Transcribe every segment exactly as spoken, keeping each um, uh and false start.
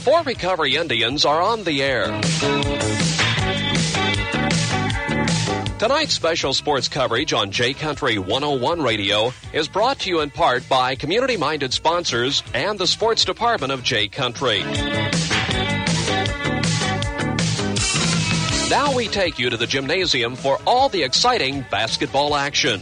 Fort Recovery Indians are on the air. Tonight's special sports coverage on J Country one oh one Radio is brought to you in part by community-minded sponsors and the sports department of J Country. Now we take you to the gymnasium for all the exciting basketball action.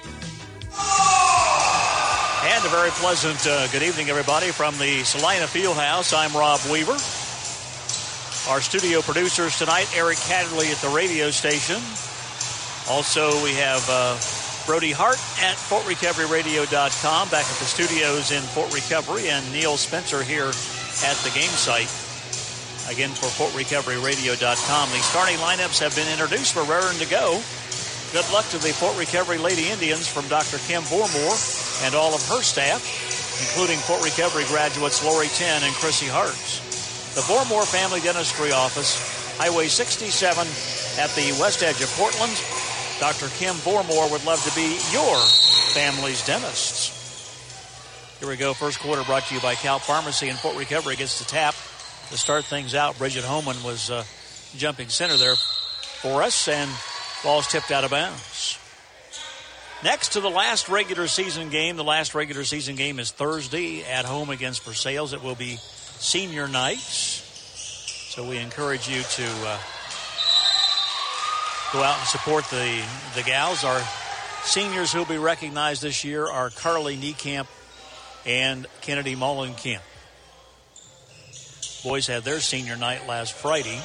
And a very pleasant uh, good evening, everybody, from the Salina Fieldhouse. I'm Rob Weaver. Our studio producers tonight, Eric Catterley at the radio station. Also, we have uh, Brody Hart at Fort Recovery Radio dot com back at the studios in Fort Recovery, and Neil Spencer here at the game site, again for Fort Recovery Radio dot com. The starting lineups have been introduced. We're raring to go. Good luck to the Fort Recovery Lady Indians from Doctor Kim Bormore and all of her staff, including Fort Recovery graduates Lori Ten and Chrissy Hartz. The Bormore Family Dentistry Office, Highway sixty-seven at the west edge of Portland. Doctor Kim Bormore would love to be your family's dentist. Here we go. First quarter brought to you by Cal Pharmacy, and Fort Recovery gets the tap to start things out. Bridget Homan was uh, jumping center there for us, and ball's tipped out of bounds. Next to the last regular season game. The last regular season game is Thursday at home against Versailles. It will be senior night, so we encourage you to uh, go out and support the, the gals. Our seniors who will be recognized this year are Carly Niekamp and Kennedy Mullenkamp. Boys had their senior night last Friday.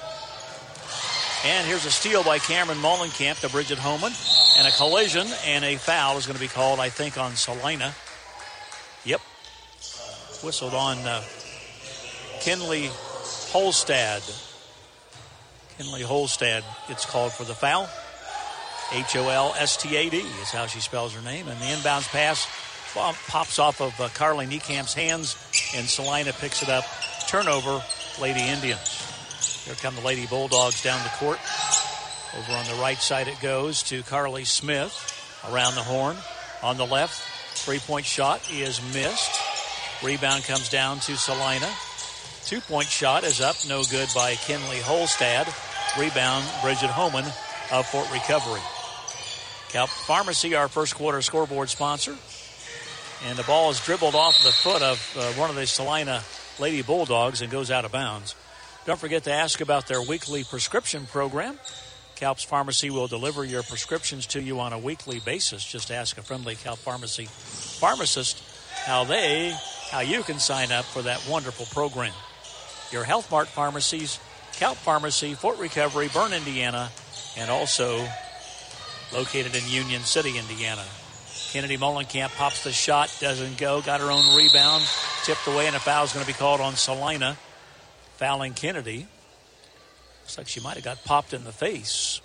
And here's a steal by Cameron Mullenkamp to Bridget Homan. And a collision and a foul is going to be called, I think, on Salina. Yep. Whistled on uh, Kinley Holstad. Kinley Holstad gets called for the foul. H O L S T A D is how she spells her name. And the inbounds pass pops off of uh, Carly Niekamp's hands, and Salina picks it up. Turnover, Lady Indians. Here come the Lady Bulldogs down the court. Over on the right side it goes to Carly Smith. Around the horn. On the left, three-point shot is missed. Rebound comes down to Salina. Two-point shot is up, no good by Kinley Holstad. Rebound, Bridget Homan of Fort Recovery. Cal Pharmacy, our first quarter scoreboard sponsor. And the ball is dribbled off the foot of uh, one of the Salina Lady Bulldogs and goes out of bounds. Don't forget to ask about their weekly prescription program. Calp's Pharmacy will deliver your prescriptions to you on a weekly basis. Just ask a friendly Calp Pharmacy pharmacist how they, how you can sign up for that wonderful program. Your Health Mart pharmacies, Calp Pharmacy, Fort Recovery, Bern, Indiana, and also located in Union City, Indiana. Kennedy Mullenkamp pops the shot, doesn't go, got her own rebound, tipped away, and a foul is going to be called on Salina, fouling Kennedy. Looks like she might have got popped in the face.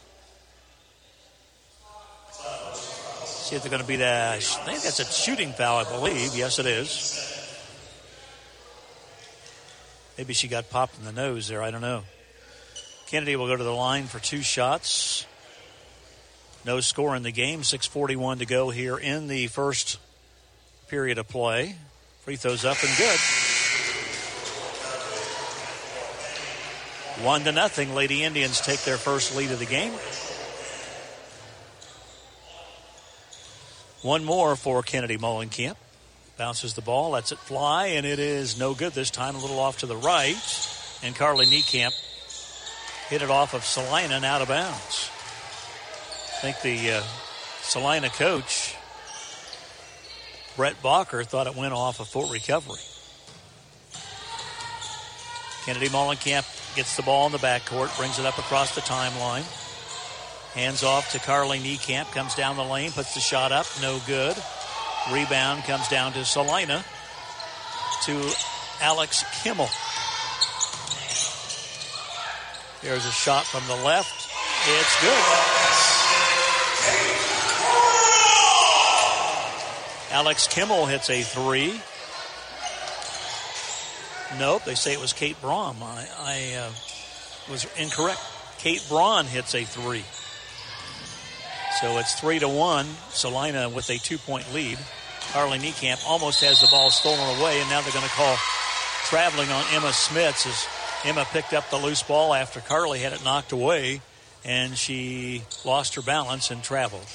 See if they're going to be that. I think that's a shooting foul, I believe. Yes, it is. Maybe she got popped in the nose there. I don't know. Kennedy will go to the line for two shots. No score in the game. six forty-one to go here in the first period of play. Free throws up and good. One to nothing. Lady Indians take their first lead of the game. One more for Kennedy Mullenkamp. Bounces the ball, lets it fly, and it is no good this time. A little off to the right. And Carly Niekamp hit it off of Salina and out of bounds. I think the uh, Salina coach, Brett Bacher, thought it went off of Fort Recovery. Kennedy Mullenkamp gets the ball in the backcourt, brings it up across the timeline. Hands off to Carly Niekamp, comes down the lane, puts the shot up, no good. Rebound comes down to Salina, to Alex Kimmel. There's a shot from the left. It's good. Alex Kimmel hits a three. Nope, they say it was Kate Braun. I, I uh, was incorrect. Kate Braun hits a three. So it's three to one. Salina with a two-point lead. Carly Niekamp almost has the ball stolen away, and now they're going to call traveling on Emma Smits as Emma picked up the loose ball after Carly had it knocked away, and she lost her balance and traveled.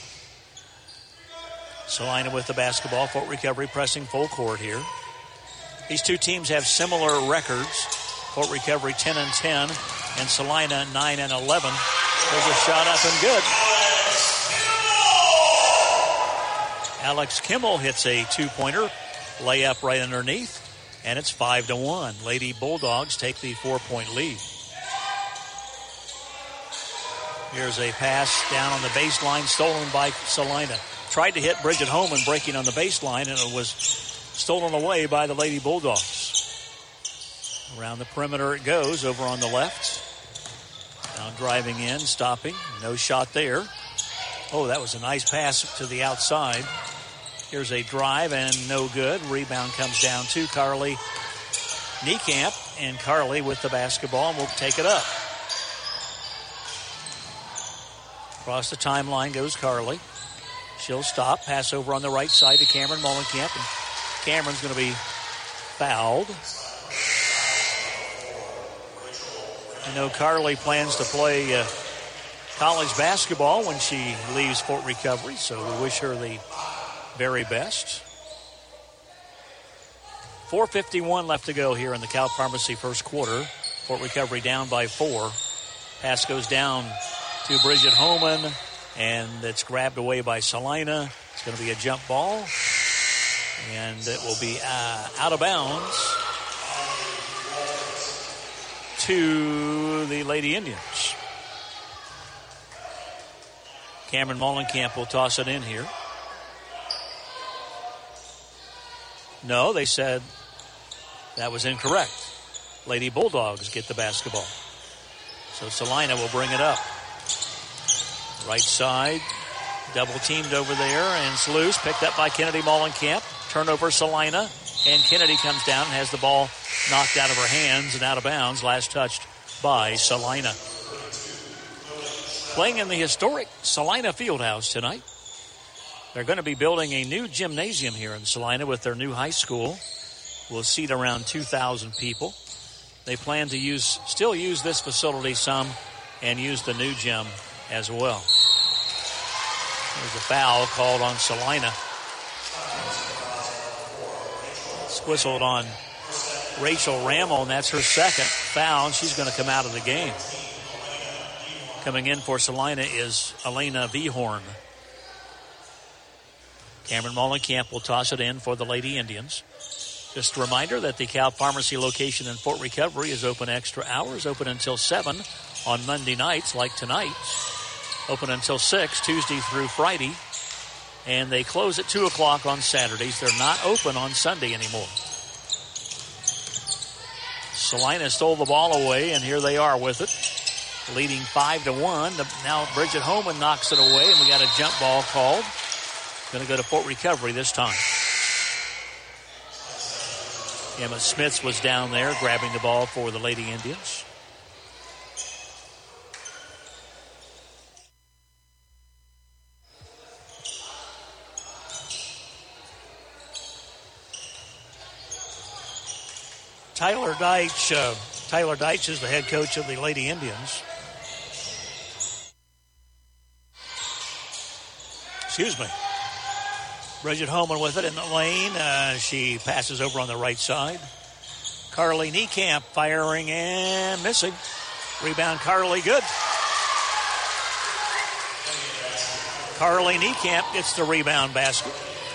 Salina with the basketball. Fort Recovery pressing full court here. These two teams have similar records. Fort Recovery ten and ten, and Salina nine and eleven. There's a shot up and good. Alex Kimmel hits a two-pointer, layup right underneath, and it's five to one. Lady Bulldogs take the four-point lead. Here's a pass down on the baseline, stolen by Salina. Tried to hit Bridget Holman breaking on the baseline, and it was stolen away by the Lady Bulldogs. Around the perimeter it goes, over on the left. Now driving in, stopping. No shot there. Oh, that was a nice pass to the outside. Here's a drive, and no good. Rebound comes down to Carly Niekamp, and Carly with the basketball, and will take it up. Across the timeline goes Carly. She'll stop. Pass over on the right side to Cameron Mullenkamp, and Cameron's going to be fouled. I know Carly plans to play uh, college basketball when she leaves Fort Recovery, so we wish her the very best. four fifty-one left to go here in the Cal Pharmacy first quarter. Fort Recovery down by four. Pass goes down to Bridget Holman, and it's grabbed away by Salina. It's going to be a jump ball, and it will be uh, out of bounds to the Lady Indians. Cameron Mullenkamp will toss it in here. No, they said that was incorrect. Lady Bulldogs get the basketball. So Salina will bring it up. Right side, double teamed over there, and it's loose. Picked up by Kennedy Mullenkamp. Turnover Salina, and Kennedy comes down and has the ball knocked out of her hands and out of bounds. Last touched by Salina. Playing in the historic Salina Fieldhouse tonight. They're going to be building a new gymnasium here in Salina with their new high school. Will seat around two thousand people. They plan to use, still use this facility some, and use the new gym as well. There's a foul called on Salina. It's whistled on Rachel Rammel, and that's her second foul. She's going to come out of the game. Coming in for Salina is Elena Vehorn. Cameron Mullenkamp will toss it in for the Lady Indians. Just a reminder that the Cal Pharmacy location in Fort Recovery is open extra hours, open until seven on Monday nights like tonight. Open until six Tuesday through Friday. And they close at two o'clock on Saturdays. They're not open on Sunday anymore. Salina stole the ball away, and here they are with it. Leading five to one. Now Bridget Holman knocks it away, and we got a jump ball called. Going to go to Fort Recovery this time. Emma Smith was down there grabbing the ball for the Lady Indians. Tyler Deitch, uh, Tyler Deitch is the head coach of the Lady Indians. Excuse me. Bridget Holman with it in the lane. Uh, she passes over on the right side. Carly Niekamp firing and missing. Rebound Carly, good. Carly Niekamp gets the rebound basket.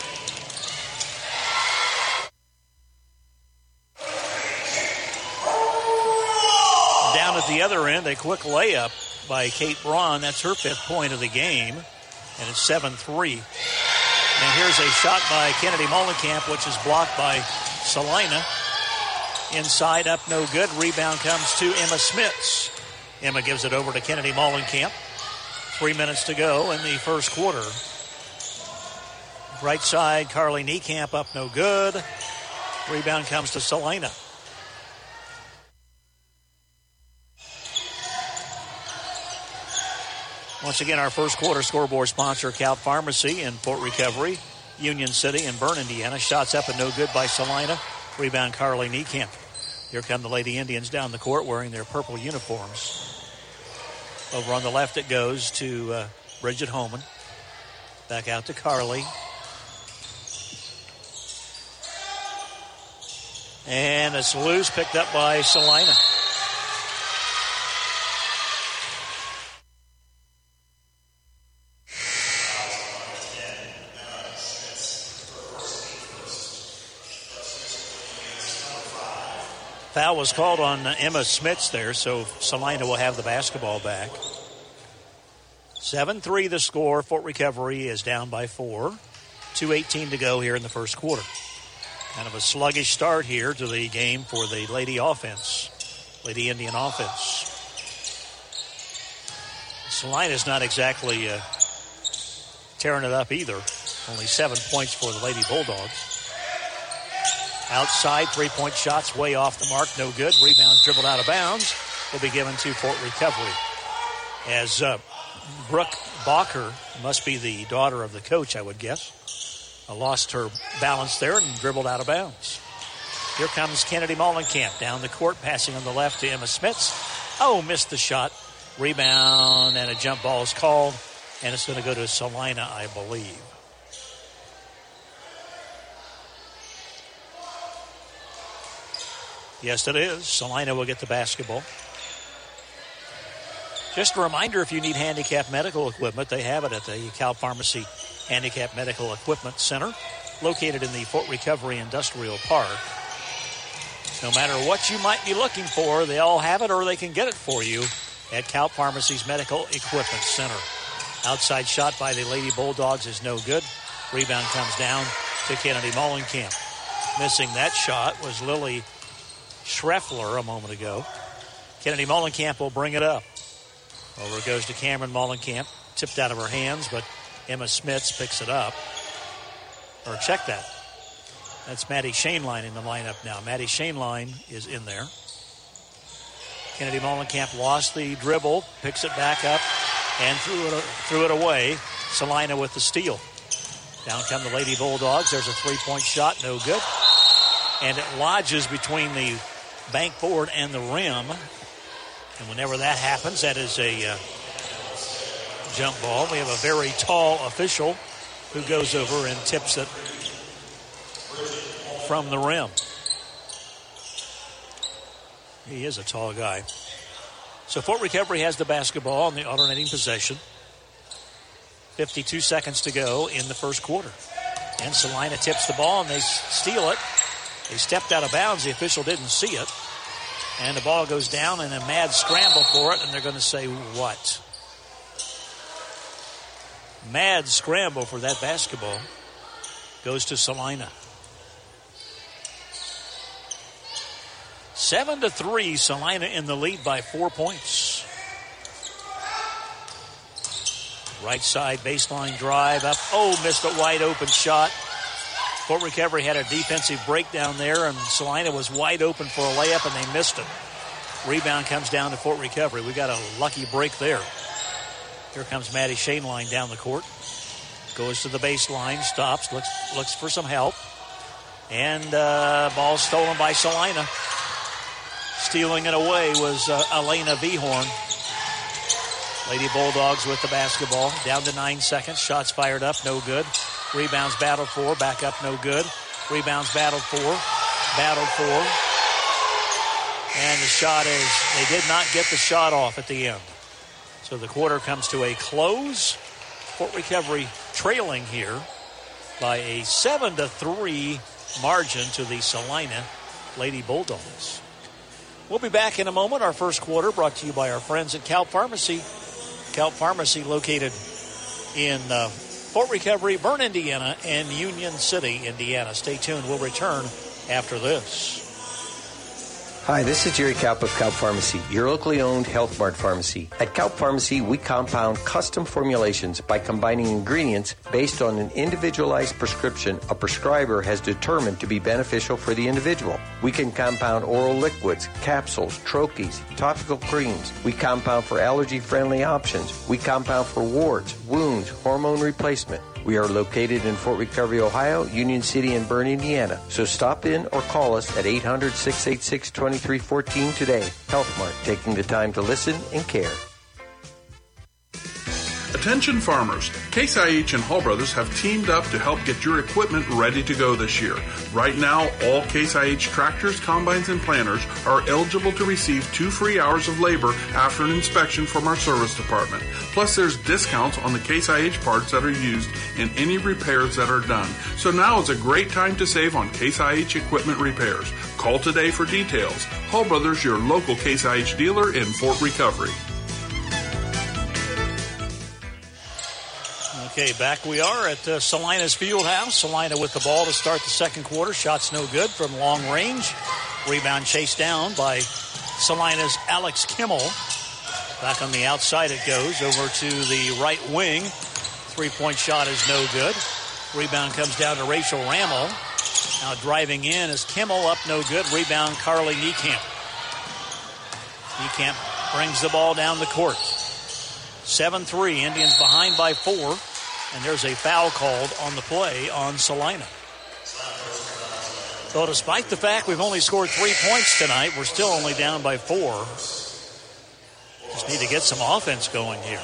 Down at the other end, a quick layup by Kate Braun. That's her fifth point of the game, and it's seven three. And here's a shot by Kennedy Mullenkamp, which is blocked by Salina. Inside, up, no good. Rebound comes to Emma Smits. Emma gives it over to Kennedy Mullenkamp. Three minutes to go in the first quarter. Right side, Carly Niekamp, up, no good. Rebound comes to Salina. Once again, our first quarter scoreboard sponsor, Cal Pharmacy in Fort Recovery, Union City, and Bern, Indiana. Shots up and no good by Salina. Rebound Carly Niekamp. Here come the Lady Indians down the court wearing their purple uniforms. Over on the left it goes to uh, Bridget Homan. Back out to Carly. And it's loose, picked up by Salina. Foul was called on Emma Smits there, so Salina will have the basketball back. seven three the score. Fort Recovery is down by four. two eighteen to go here in the first quarter. Kind of a sluggish start here to the game for the Lady offense, Lady Indian offense. Salina's not exactly uh, tearing it up either. Only seven points for the Lady Bulldogs. Outside, three-point shots way off the mark, no good. Rebound dribbled out of bounds. Will be given to Fort Recovery. As uh, Brooke Bacher, must be the daughter of the coach, I would guess, uh, lost her balance there and dribbled out of bounds. Here comes Kennedy Mollenkamp down the court, passing on the left to Emma Smits. Oh, missed the shot. Rebound and a jump ball is called, and it's going to go to Salina, I believe. Yes, it is. Salina will get the basketball. Just a reminder, if you need handicap medical equipment, they have it at the Cal Pharmacy Handicap Medical Equipment Center, located in the Fort Recovery Industrial Park. No matter what you might be looking for, they all have it or they can get it for you at Cal Pharmacy's Medical Equipment Center. Outside shot by the Lady Bulldogs is no good. Rebound comes down to Kennedy Mollenkamp. Missing that shot was Lily Schreffler a moment ago. Kennedy Mollenkamp will bring it up. Over it goes to Cameron Mollenkamp. Tipped out of her hands, but Emma Smits picks it up. Or check that. That's Maddie Shainline in the lineup now. Maddie Shainline is in there. Kennedy Mollenkamp lost the dribble, picks it back up, and threw it, threw it away. Salina with the steal. Down come the Lady Bulldogs. There's a three-point shot, no good. And it lodges between the bank board and the rim. And whenever that happens, that is a uh, jump ball. We have a very tall official who goes over and tips it from the rim. He is a tall guy. So Fort Recovery has the basketball on the alternating possession. fifty-two seconds to go in the first quarter. And Salina tips the ball and they steal it. They stepped out of bounds. The official didn't see it. And the ball goes down and a mad scramble for it. And they're going to say what? Mad scramble for that basketball goes to Salina. Seven to three, Salina in the lead by four points. Right side baseline drive up. Oh, missed a wide open shot. Fort Recovery had a defensive breakdown there, and Salina was wide open for a layup, and they missed it. Rebound comes down to Fort Recovery. We got a lucky break there. Here comes Maddie Shainline down the court. Goes to the baseline, stops, looks looks for some help. And uh, ball stolen by Salina. Stealing it away was uh, Elena Vehorn. Lady Bulldogs with the basketball. Down to nine seconds. Shots fired up, no good. Rebounds battled for, back up, no good. Rebounds battled for, battled for. And the shot is, they did not get the shot off at the end. So the quarter comes to a close. Fort Recovery trailing here by a seven to three margin to the Salina Lady Bulldogs. We'll be back in a moment. Our first quarter brought to you by our friends at Cal Pharmacy. Cal Pharmacy located in uh, Fort Recovery, Bern, Indiana, and Union City, Indiana. Stay tuned. We'll return after this. Hi, this is Jerry Kaup of Kaup Pharmacy, your locally owned Health Mart pharmacy. At Kaup Pharmacy, we compound custom formulations by combining ingredients based on an individualized prescription a prescriber has determined to be beneficial for the individual. We can compound oral liquids, capsules, troches, topical creams. We compound for allergy-friendly options. We compound for warts, wounds, hormone replacement. We are located in Fort Recovery, Ohio, Union City, and Bern, Indiana. So stop in or call us at eight hundred, six eight six, two three one four today. Health Mart, taking the time to listen and care. Attention farmers, Case I H and Hall Brothers have teamed up to help get your equipment ready to go this year. Right now, all Case I H tractors, combines, and planters are eligible to receive two free hours of labor after an inspection from our service department. Plus, there's discounts on the Case I H parts that are used in any repairs that are done. So now is a great time to save on Case I H equipment repairs. Call today for details. Hall Brothers, your local Case I H dealer in Fort Recovery. Okay, back we are at uh, Salina's Fieldhouse. Salina with the ball to start the second quarter. Shots no good from long range. Rebound chased down by Salina's Alex Kimmel. Back on the outside it goes over to the right wing. Three-point shot is no good. Rebound comes down to Rachel Rammel. Now driving in is Kimmel, up no good. Rebound Carly Niekamp. Niekamp brings the ball down the court. seven three, Indians behind by four. And there's a foul called on the play on Salina. So despite the fact we've only scored three points tonight, we're still only down by four. Just need to get some offense going here.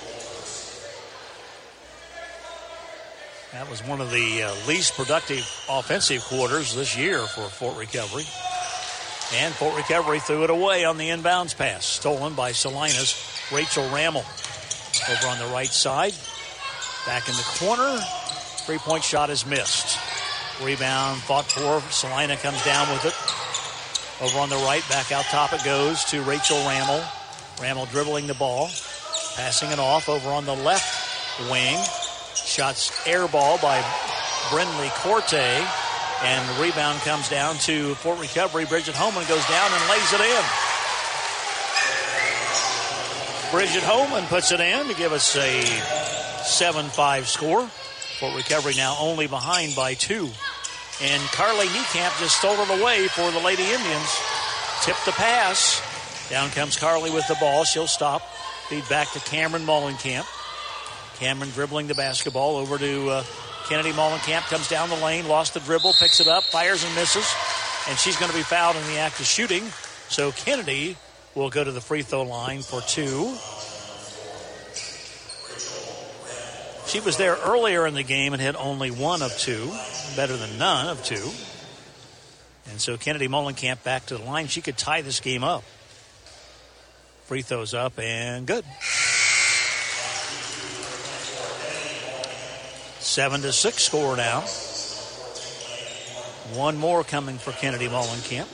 That was one of the uh, least productive offensive quarters this year for Fort Recovery. And Fort Recovery threw it away on the inbounds pass, stolen by Salina's Rachel Rammel. Over on the right side. Back in the corner. Three-point shot is missed. Rebound fought for. Salina comes down with it. Over on the right, back out top it goes to Rachel Rammel. Rammel dribbling the ball. Passing it off over on the left wing. Shots air ball by Brindley Corte. And the rebound comes down to Fort Recovery. Bridget Holman goes down and lays it in. Bridget Holman puts it in to give us a seven five score. Fort Recovery now only behind by two. And Carly Niekamp just stole it away for the Lady Indians. Tipped the pass. Down comes Carly with the ball. She'll stop. Feed back to Cameron Mullenkamp. Cameron dribbling the basketball over to uh, Kennedy Mullenkamp. Comes down the lane, lost the dribble, picks it up, fires and misses. And she's going to be fouled in the act of shooting. So Kennedy will go to the free throw line for two. She was there earlier in the game and hit only one of two. Better than none of two. And so Kennedy Mullenkamp back to the line. She could tie this game up. Free throws up and good. Seven to six score now. One more coming for Kennedy Mullenkamp.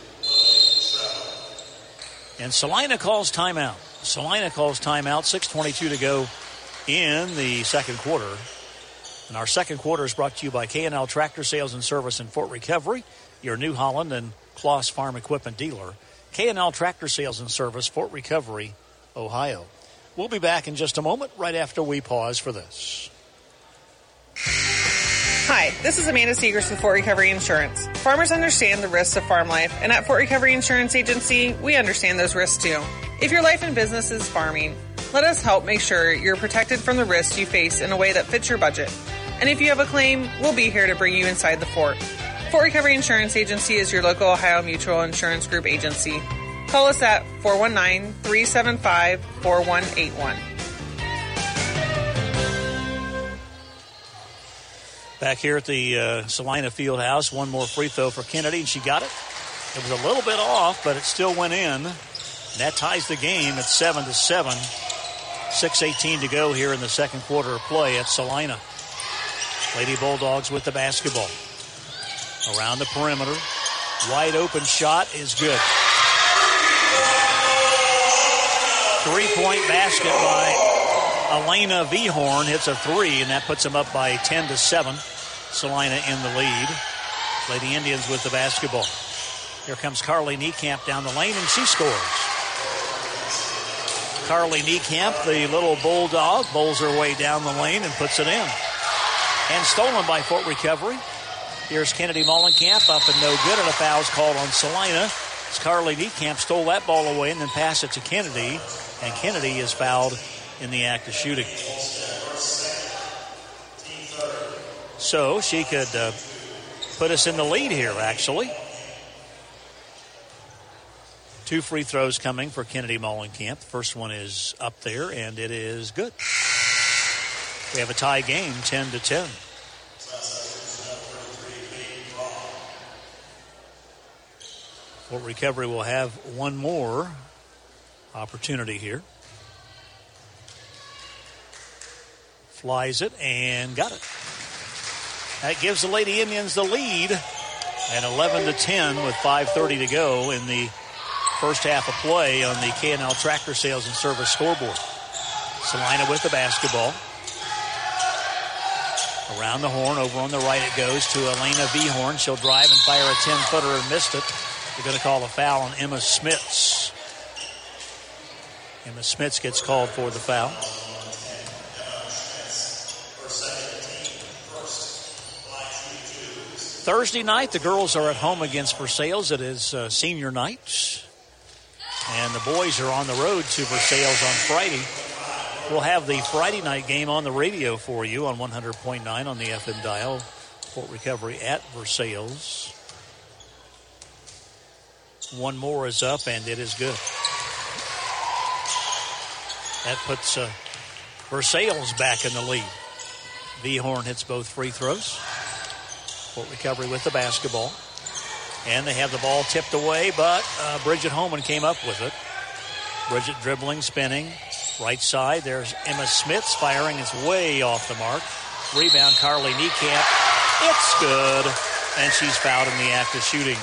And Salina calls timeout. Salina calls timeout. six twenty-two to go in the second quarter. And our second quarter is brought to you by K and L Tractor Sales and Service in Fort Recovery, your New Holland and Kloss Farm Equipment dealer. K and L Tractor Sales and Service, Fort Recovery, Ohio. We'll be back in just a moment, right after we pause for this. Hi, this is Amanda Seegers with Fort Recovery Insurance. Farmers understand the risks of farm life, and at Fort Recovery Insurance Agency, we understand those risks too. If your life and business is farming, let us help make sure you're protected from the risks you face in a way that fits your budget. And if you have a claim, we'll be here to bring you inside the fort. Fort Recovery Insurance Agency is your local Ohio Mutual Insurance Group agency. Call us at four one nine, three seven five, four one eight one. Back here at the uh, Salina Fieldhouse, one more free throw for Kennedy, and she got it. It was a little bit off, but it still went in. And that ties the game at seven to seven. six eighteen to go here in the second quarter of play at Salina. Lady Bulldogs with the basketball. Around the perimeter. Wide open shot is good. Three-point basket by Elena Vehorn. Hits a three, and that puts them up by ten to seven. Salina in the lead. Lady Indians with the basketball. Here comes Carly Niekamp down the lane, and she scores. Carly Niekamp, the little bulldog, bowls her way down the lane and puts it in. And stolen by Fort Recovery. Here's Kennedy Mullenkamp up and no good, and a foul's called on Salina. As Carly Niekamp stole that ball away and then passed it to Kennedy, and Kennedy is fouled in the act of shooting. So she could uh, put us in the lead here, actually. Two free throws coming for Kennedy Mollenkamp. The first one is up there, and it is good. We have a tie game, ten to ten. Fort Recovery will have one more opportunity here. Flies it and got it. That gives the Lady Indians the lead at eleven to ten with five thirty to go in the first half of play on the K and L Tractor Sales and Service scoreboard. Salina with the basketball. Around the horn, over on the right it goes to Elena Vehorn. She'll drive and fire a ten-footer and missed it. They're going to call a foul on Emma Smits. Emma Smits gets called for the foul. Thursday night, the girls are at home against Versailles. It is uh, senior night. And the boys are on the road to Versailles on Friday. We'll have the Friday night game on the radio for you on one hundred point nine on the F M dial. Fort Recovery at Versailles. One more is up, and it is good. That puts uh, Versailles back in the lead. Vehorn hits both free throws. Fort Recovery with the basketball. And they have the ball tipped away, but uh, Bridget Holman came up with it. Bridget dribbling, spinning. Right side, there's Emma Smits firing. It's way off the mark. Rebound, Carly Niekamp. It's good. And she's fouled in the act of shooting.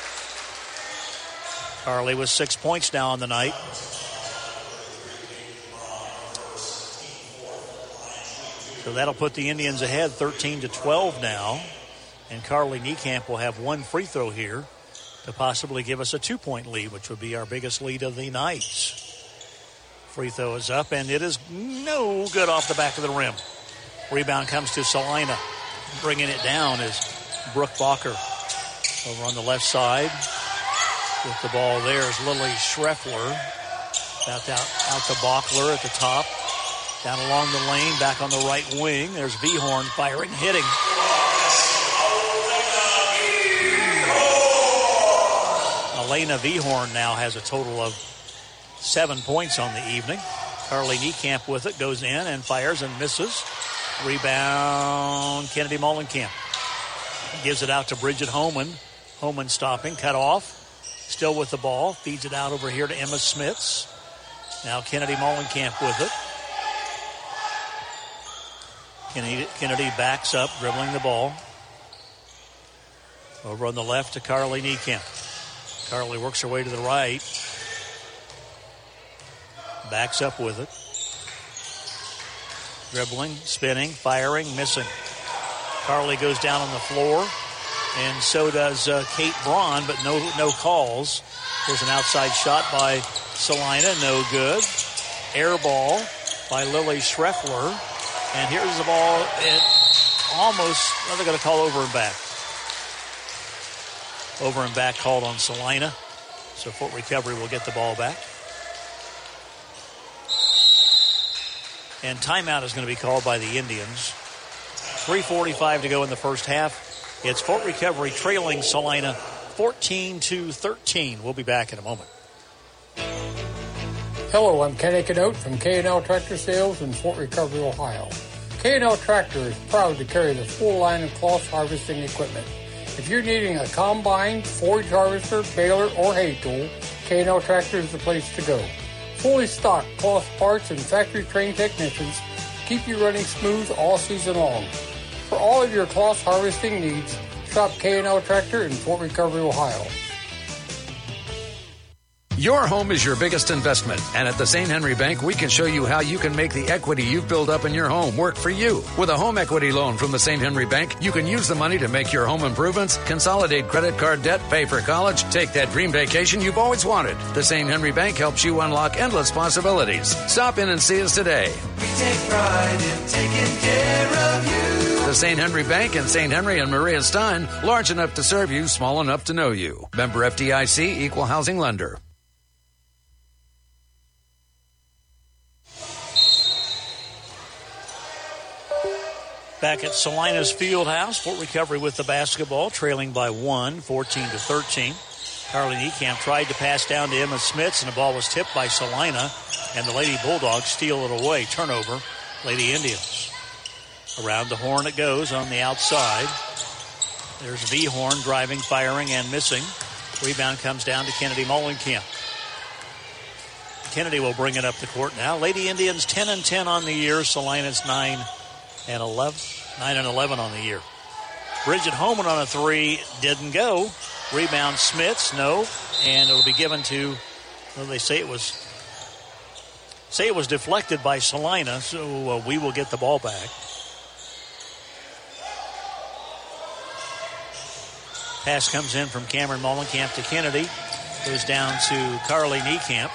Carly with six points now on the night. So that'll put the Indians ahead thirteen to twelve now. And Carly Niekamp will have one free throw here to possibly give us a two-point lead, which would be our biggest lead of the night. Free throw is up, and it is no good off the back of the rim. Rebound comes to Salina. Bringing it down is Brooke Bacher. Over on the left side with the ball there is Lily Schreffler. Out, out, out to Bachler at the top. Down along the lane, back on the right wing. There's Vehorn firing, hitting. Elena Vehorn now has a total of seven points on the evening. Carly Niekamp with it, goes in and fires and misses. Rebound, Kennedy Mollenkamp. Gives it out to Bridget Homan. Homan stopping, cut off. Still with the ball, feeds it out over here to Emma Smits. Now Kennedy Mollenkamp with it. Kennedy, Kennedy backs up, dribbling the ball. Over on the left to Carly Niekamp. Carly works her way to the right. Backs up with it. Dribbling, spinning, firing, missing. Carly goes down on the floor, and so does uh, Kate Braun, but no no calls. There's an outside shot by Salina, no good. Air ball by Lily Schreffler. And here's the ball. It almost, well, they're going to call over and back. Over and back called on Salina. So Fort Recovery will get the ball back. And timeout is going to be called by the Indians. three forty-five to go in the first half. It's Fort Recovery trailing Salina fourteen to thirteen. We'll be back in a moment. Hello, I'm Kenny Canote from K and L Tractor Sales in Fort Recovery, Ohio. K and L Tractor is proud to carry the full line of cloth harvesting equipment. If you're needing a combine, forage harvester, baler, or hay tool, K and L Tractor is the place to go. Fully stocked cloth parts and factory-trained technicians keep you running smooth all season long. For all of your cloth harvesting needs, shop K and L Tractor in Fort Recovery, Ohio. Your home is your biggest investment, and at the Saint Henry Bank, we can show you how you can make the equity you've built up in your home work for you. With a home equity loan from the Saint Henry Bank, you can use the money to make your home improvements, consolidate credit card debt, pay for college, take that dream vacation you've always wanted. The Saint Henry Bank helps you unlock endless possibilities. Stop in and see us today. We take pride in taking care of you. The Saint Henry Bank in Saint Henry and Maria Stein, large enough to serve you, small enough to know you. Member F D I C, Equal Housing Lender. Back at Salina's Fieldhouse, Fort Recovery with the basketball, trailing by one, fourteen to thirteen. Carly Niekamp tried to pass down to Emma Smits, and the ball was tipped by Salina, and the Lady Bulldogs steal it away. Turnover, Lady Indians. Around the horn it goes on the outside. There's V. Horn driving, firing, and missing. Rebound comes down to Kennedy Molenkamp. Kennedy will bring it up the court now. Lady Indians ten and ten on the year. Salina's nine and eleven. nine and eleven on the year. Bridget Homan on a three, didn't go. Rebound Smits, no, and it'll be given to, well, they say it was say it was deflected by Salina, so uh, we will get the ball back. Pass comes in from Cameron Molenkamp to Kennedy. Goes down to Carly Niekamp.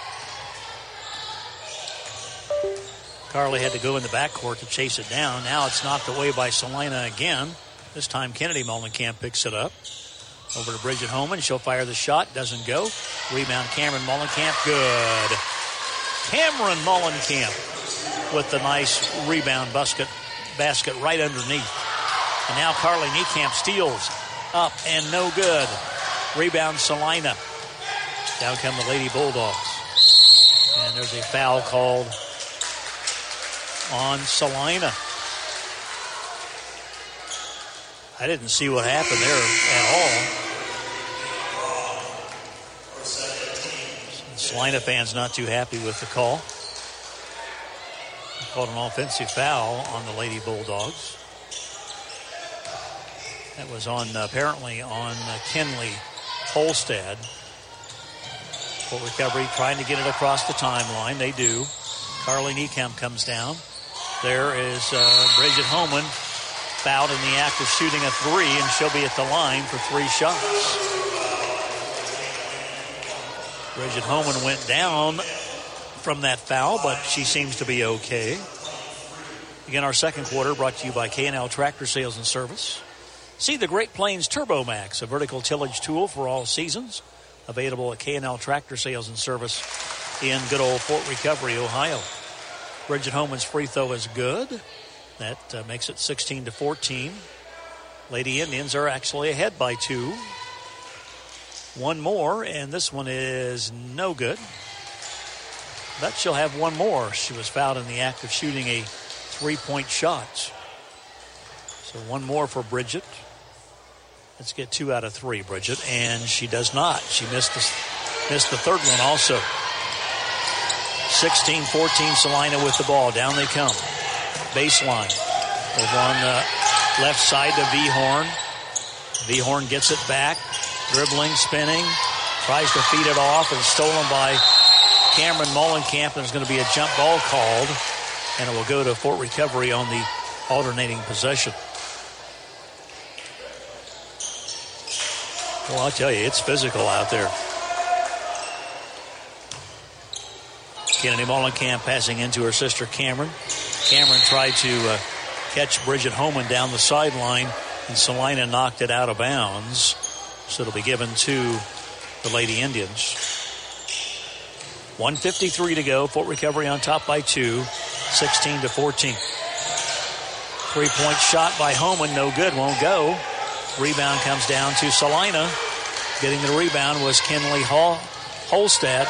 Carly had to go in the backcourt to chase it down. Now it's knocked away by Salina again. This time Kennedy Molenkamp picks it up. Over to Bridget Homan. She'll fire the shot. Doesn't go. Rebound Cameron Molenkamp. Good. Cameron Molenkamp with the nice rebound basket, basket right underneath. And now Carly Niekamp steals. Up and no good. Rebound Salina. Down come the Lady Bulldogs. And there's a foul called on Salina. I didn't see what happened there at all. Salina fans not too happy with the call. They called an offensive foul on the Lady Bulldogs. That was on uh, apparently on uh, Kenley Holstad. Fort Recovery trying to get it across the timeline. They do. Carly Niekamp comes down. There is uh, Bridget Homan. Fouled in the act of shooting a three, and she'll be at the line for three shots. Bridget Homan went down from that foul, but she seems to be okay. Again, our second quarter brought to you by K and L Tractor Sales and Service. See the Great Plains Turbo Max, a vertical tillage tool for all seasons. Available at K and L Tractor Sales and Service in good old Fort Recovery, Ohio. Bridget Homan's free throw is good. That uh, makes it sixteen to fourteen. Lady Indians are actually ahead by two. One more, and this one is no good. But she'll have one more. She was fouled in the act of shooting a three-point shot. So one more for Bridget. Let's get two out of three, Bridget. And she does not. She missed the, missed the third one also. sixteen fourteen, Salina with the ball. Down they come. Baseline. Over on the left side to V. Horn. V. Horn gets it back. Dribbling, spinning. Tries to feed it off and stolen by Cameron Molenkamp. And there's going to be a jump ball called. And it will go to Fort Recovery on the alternating possession. Well, I'll tell you, it's physical out there. Kennedy Molenkamp passing into her sister Cameron. Cameron tried to uh, catch Bridget Homan down the sideline, and Salina knocked it out of bounds. So it'll be given to the Lady Indians. one fifty-three to go. Fort Recovery on top by two, sixteen to fourteen. Three-point shot by Homan, no good, won't go. Rebound comes down to Salina. Getting the rebound was Kenley Hall, Holstad.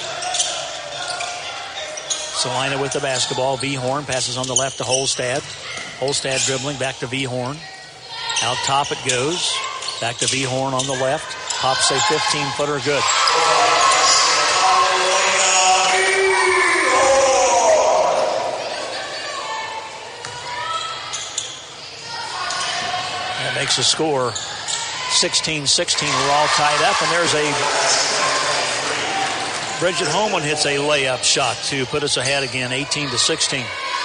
Salina with the basketball. V. Horn passes on the left to Holstad. Holstad dribbling back to V. Horn. Out top it goes. Back to V. Horn on the left. Pops a fifteen-footer good. That makes the score sixteen sixteen. We're all tied up, and there's a... Bridget Homan hits a layup shot to put us ahead again, eighteen to sixteen.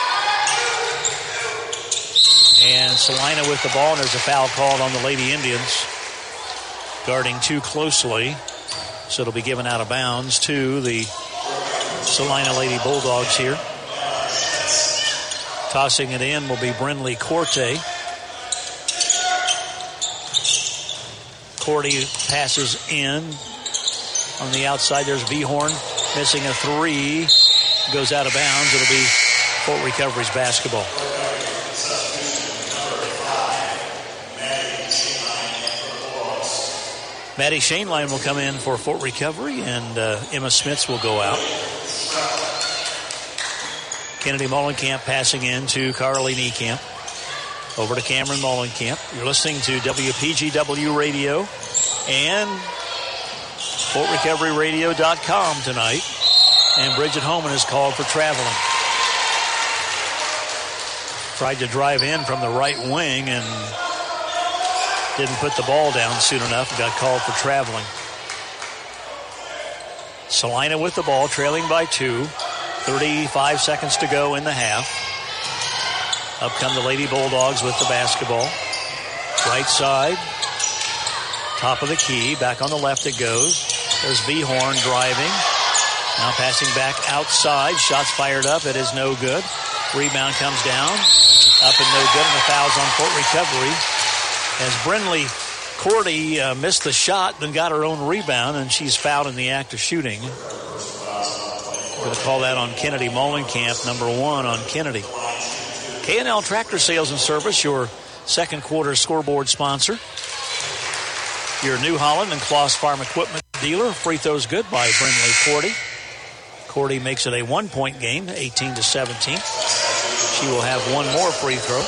And Salina with the ball, and there's a foul called on the Lady Indians. Guarding too closely. So it'll be given out of bounds to the Salina Lady Bulldogs here. Tossing it in will be Brinley Corte. Corte passes in. On the outside, there's V. Horn missing a three. Goes out of bounds. It'll be Fort Recovery's basketball. Maddie Shaneline will come in for Fort Recovery, and uh, Emma Smits will go out. Kennedy Mullenkamp passing in to Carly Niekamp. Over to Cameron Mullenkamp. You're listening to W P G W Radio and Fort Recovery Radio dot com tonight. And Bridget Homan is called for traveling. Tried to drive in from the right wing and didn't put the ball down soon enough and got called for traveling. Salina with the ball, trailing by two. thirty-five seconds to go in the half. Up come the Lady Bulldogs with the basketball. Right side. Top of the key. Back on the left it goes. There's V-Horn driving. Now passing back outside. Shots fired up. It is no good. Rebound comes down. Up and no good. And the foul's on Fort Recovery. As Brinley Cordy uh, missed the shot, then got her own rebound, and she's fouled in the act of shooting. Going to call that on Kennedy Mullenkamp, number one on Kennedy. K and L Tractor Sales and Service, your second quarter scoreboard sponsor. Your New Holland and Kloss Farm Equipment dealer. Free throws good by Brinley Cordy. Cordy makes it a one-point game, eighteen to seventeen. She will have one more free throw.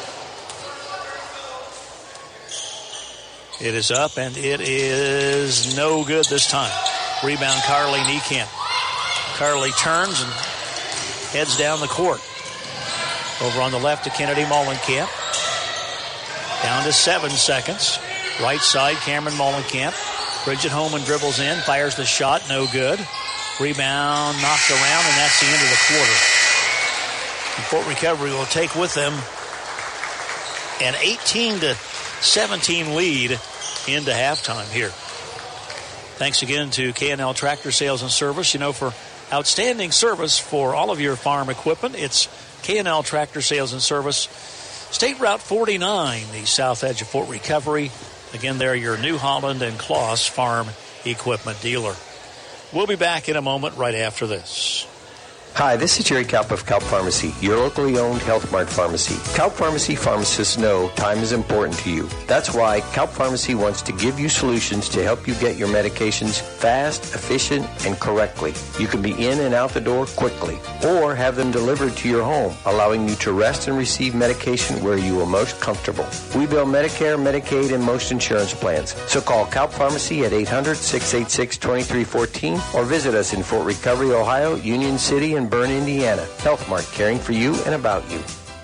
It is up, and it is no good this time. Rebound, Carly Niekamp. Carly turns and heads down the court. Over on the left to Kennedy Mullenkamp. Down to seven seconds. Right side, Cameron Mullenkamp. Bridget Homan dribbles in, fires the shot, no good. Rebound knocked around, and that's the end of the quarter. And Fort Recovery will take with them an eighteen to seventeen lead into halftime here. Thanks again to K and L Tractor Sales and Service. You know, for outstanding service for all of your farm equipment, it's K and L Tractor Sales and Service. State Route forty-nine, the south edge of Fort Recovery. Again, they're your New Holland and Kloss Farm Equipment dealer. We'll be back in a moment right after this. Hi, this is Jerry Kaup of Kaup Pharmacy, your locally owned Health Mart pharmacy. Kaup Pharmacy pharmacists know time is important to you. That's why Kaup Pharmacy wants to give you solutions to help you get your medications fast, efficient, and correctly. You can be in and out the door quickly, or have them delivered to your home, allowing you to rest and receive medication where you are most comfortable. We bill Medicare, Medicaid, and most insurance plans. So call Kaup Pharmacy at eight hundred, six eight six, two three one four or visit us in Fort Recovery, Ohio, Union City, and Bern, Indiana. Health Mart, caring for you and about you.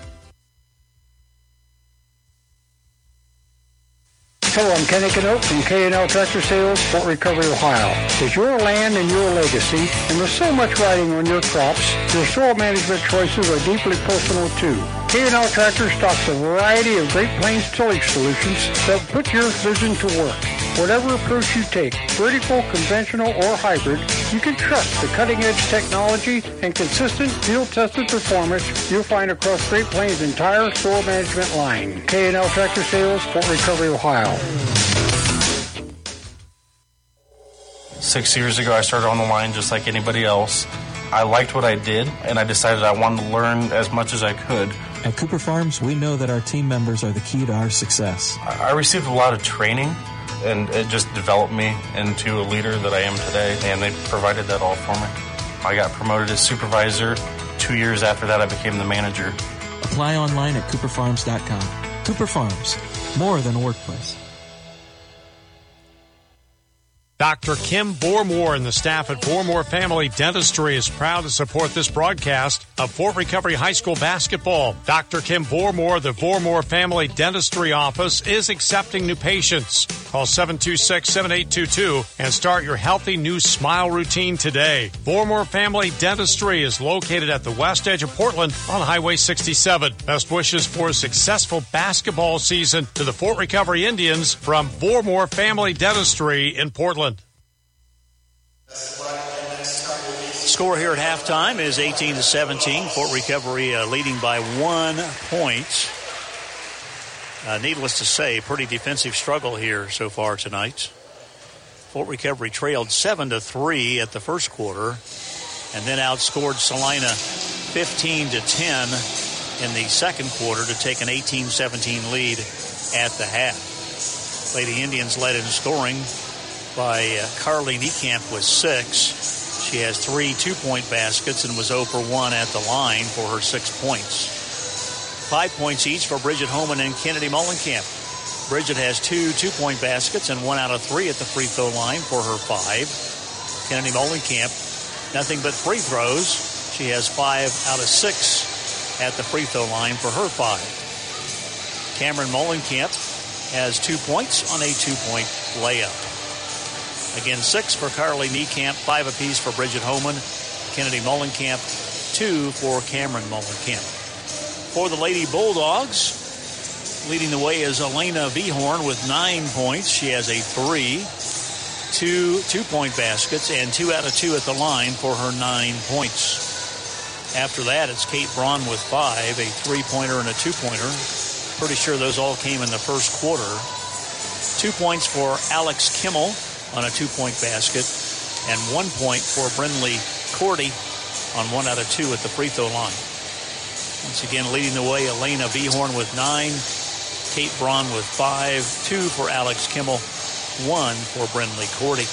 Hello, I'm Kenny Canote from K and L Tractor Sales, Fort Recovery, Ohio. It's your land and your legacy, and with so much riding on your crops, your soil management choices are deeply personal too. K and L Tractor stocks a variety of Great Plains tillage solutions that put your vision to work. Whatever approach you take, vertical, conventional, or hybrid, you can trust the cutting-edge technology and consistent field-tested performance you'll find across Great Plains' entire soil management line. K and L Tractor Sales, Fort Recovery, Ohio. Six years ago, I started on the line just like anybody else. I liked what I did, and I decided I wanted to learn as much as I could. At Cooper Farms, we know that our team members are the key to our success. I received a lot of training, and it just developed me into a leader that I am today, and they provided that all for me. I got promoted as supervisor. Two years after that, I became the manager. Apply online at cooper farms dot com. Cooper Farms, more than a workplace. Doctor Kim Bormore and the staff at Bormore Family Dentistry is proud to support this broadcast of Fort Recovery High School basketball. Doctor Kim Bormore, the Bormore Family Dentistry office, is accepting new patients. Call seven two six, seven eight two two and start your healthy new smile routine today. Bormore Family Dentistry is located at the west edge of Portland on Highway sixty-seven. Best wishes for a successful basketball season to the Fort Recovery Indians from Bormore Family Dentistry in Portland. Score here at halftime is eighteen to seventeen. Fort Recovery uh, leading by one point. Uh, needless to say, pretty defensive struggle here so far tonight. Fort Recovery trailed seven to three at the first quarter, and then outscored Salina fifteen to ten in the second quarter to take an eighteen seventeen lead at the half. Lady Indians led in scoring by uh, Carly Niekamp with six. She has three two-point baskets and was zero for one at the line for her six points. Five points each for Bridget Homan and Kennedy Mullenkamp. Bridget has two two-point baskets and one out of three at the free throw line for her five. Kennedy Mullenkamp, nothing but free throws. She has five out of six at the free throw line for her five. Cameron Mullenkamp has two points on a two-point layup. Again, six for Carly Niekamp, five apiece for Bridget Homan, Kennedy Mullenkamp, two for Cameron Mullenkamp. For the Lady Bulldogs, leading the way is Elena Vehorn with nine points. She has a three, two two-point baskets, and two out of two at the line for her nine points. After that, it's Kate Braun with five, a three-pointer and a two-pointer. Pretty sure those all came in the first quarter. Two points for Alex Kimmel on a two-point basket, and one point for Brindley Cordy on one out of two at the free throw line. Once again, leading the way, Elena Vehorn with nine, Kate Braun with five, two for Alex Kimmel, one for Brindley Cordy.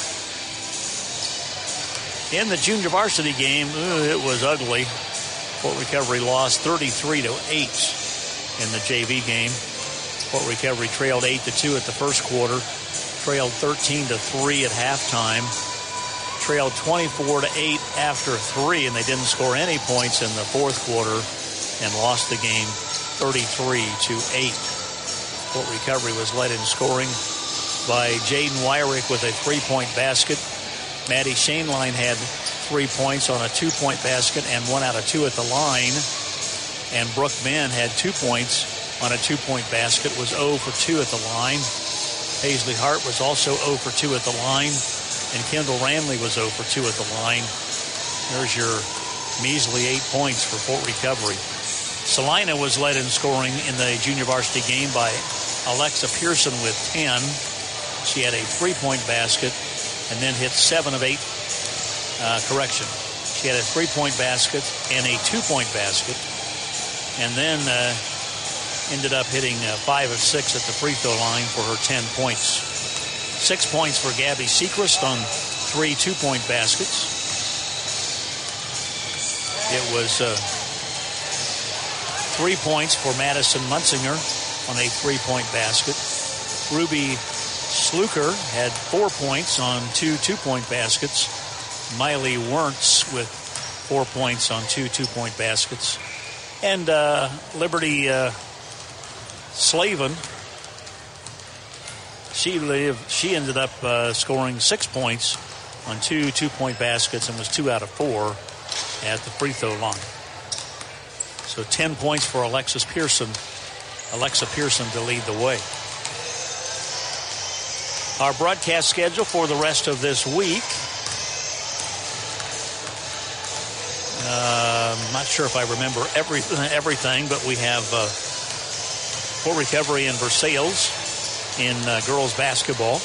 In the junior varsity game, ooh, it was ugly. Fort Recovery lost thirty-three to eight in the J V game. Fort Recovery trailed eight to two at the first quarter, trailed thirteen to three at halftime, trailed twenty-four to eight after three, and they didn't score any points in the fourth quarter and lost the game thirty-three to eight. Fort Recovery was led in scoring by Jaden Wyrick with a three-point basket. Maddie Shainline had three points on a two-point basket and one out of two at the line. And Brooke Ben had two points on a two-point basket, was zero for two at the line. Paisley Hart was also zero for two at the line. And Kendall Ramley was zero for two at the line. There's your measly eight points for Fort Recovery. Salina was led in scoring in the junior varsity game by Alexa Pearson with ten. She had a three-point basket and then hit seven of eight. Uh, correction. She had a three-point basket and a two-point basket, and then uh, ended up hitting uh, five of six at the free throw line for her ten points. Six points for Gabby Sechrist on three two-point baskets. It was uh, three points for Madison Munsinger on a three-point basket. Ruby Sluker had four points on two two-point baskets. Miley Wernz with four points on two two-point baskets. And uh, Liberty uh, Slavin, she lived, she ended up uh, scoring six points on two two-point baskets and was two out of four at the free throw line. So ten points for Alexis Pearson. Alexa Pearson to lead the way. Our broadcast schedule for the rest of this week. Uh, I'm not sure if I remember every, everything, but we have uh, Fort Recovery and Versailles in uh, girls basketball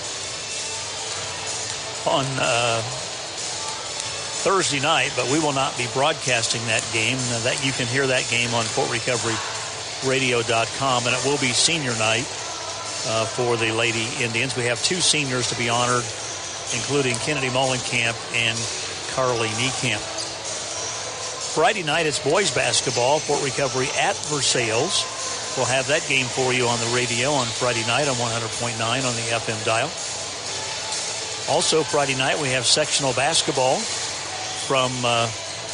on uh, Thursday night, but we will not be broadcasting that game. Uh, that you can hear that game on Fort Recovery Radio dot com, and it will be senior night uh, for the Lady Indians. We have two seniors to be honored, including Kennedy Mullenkamp and Carly Niekamp. Friday night, it's boys basketball. Fort Recovery at Versailles. We'll have that game for you on the radio on Friday night on one hundred point nine on the F M dial. Also, Friday night, we have sectional basketball from uh,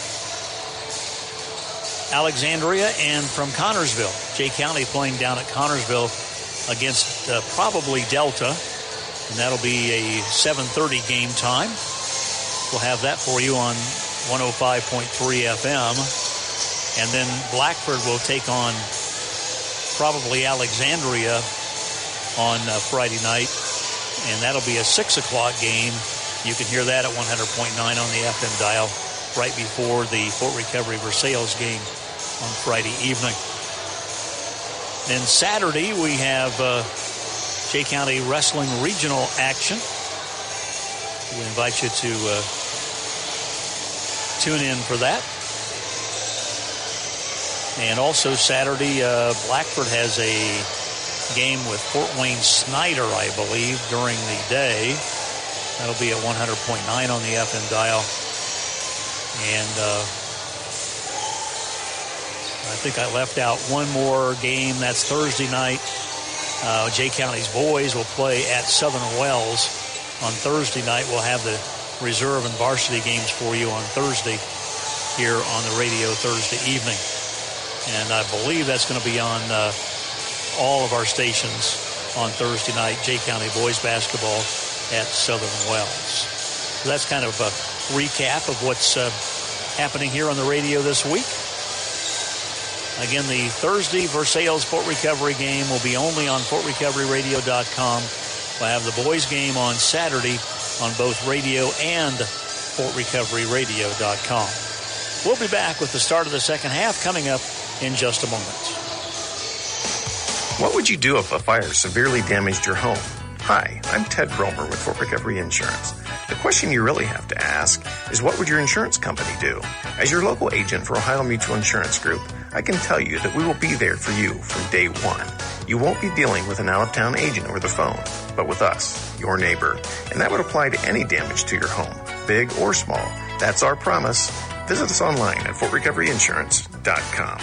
Alexandria and from Connorsville. Jay County playing down at Connorsville against uh, probably Delta, and that'll be a seven thirty game time. We'll have that for you on one oh five point three F M. And then Blackford will take on probably Alexandria on uh, Friday night, and that'll be a six o'clock game. You can hear that at one hundred point nine on the F M dial right before the Fort Recovery Versailles game on Friday evening. Then Saturday we have uh, Jay County Wrestling Regional action. We invite you to uh, tune in for that. And also Saturday, uh, Blackford has a game with Fort Wayne Snyder, I believe, during the day. That'll be at one hundred point nine on the F M dial. And uh, I think I left out one more game. That's Thursday night. Uh, Jay County's boys will play at Southern Wells. On Thursday night, we'll have the reserve and varsity games for you on Thursday here on the radio Thursday evening. And I believe that's going to be on uh, all of our stations on Thursday night, Jay County boys basketball at Southern Wells. So that's kind of a recap of what's uh, happening here on the radio this week. Again, the Thursday Versailles Fort Recovery game will be only on fort recovery radio dot com. We'll have the boys game on Saturday on both radio and fort recovery radio dot com. We'll be back with the start of the second half coming up in just a moment. What would you do if a fire severely damaged your home? Hi, I'm Ted Romer with Fort Recovery Insurance. The question you really have to ask is, what would your insurance company do? As your local agent for Ohio Mutual Insurance Group, I can tell you that we will be there for you from day one. You won't be dealing with an out-of-town agent over the phone, but with us, your neighbor. And that would apply to any damage to your home, big or small. That's our promise. Visit us online at fort recovery insurance dot com.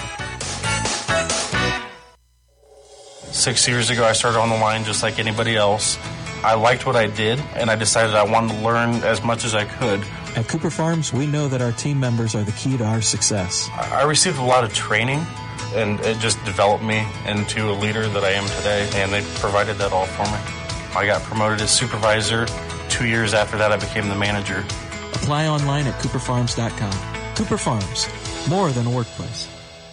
Six years ago, I started on the line just like anybody else. I liked what I did, and I decided I wanted to learn as much as I could. At Cooper Farms, we know that our team members are the key to our success. I received a lot of training, and it just developed me into a leader that I am today, and they provided that all for me. I got promoted as supervisor. Two years after that, I became the manager. Apply online at cooper farms dot com. Cooper Farms, more than a workplace.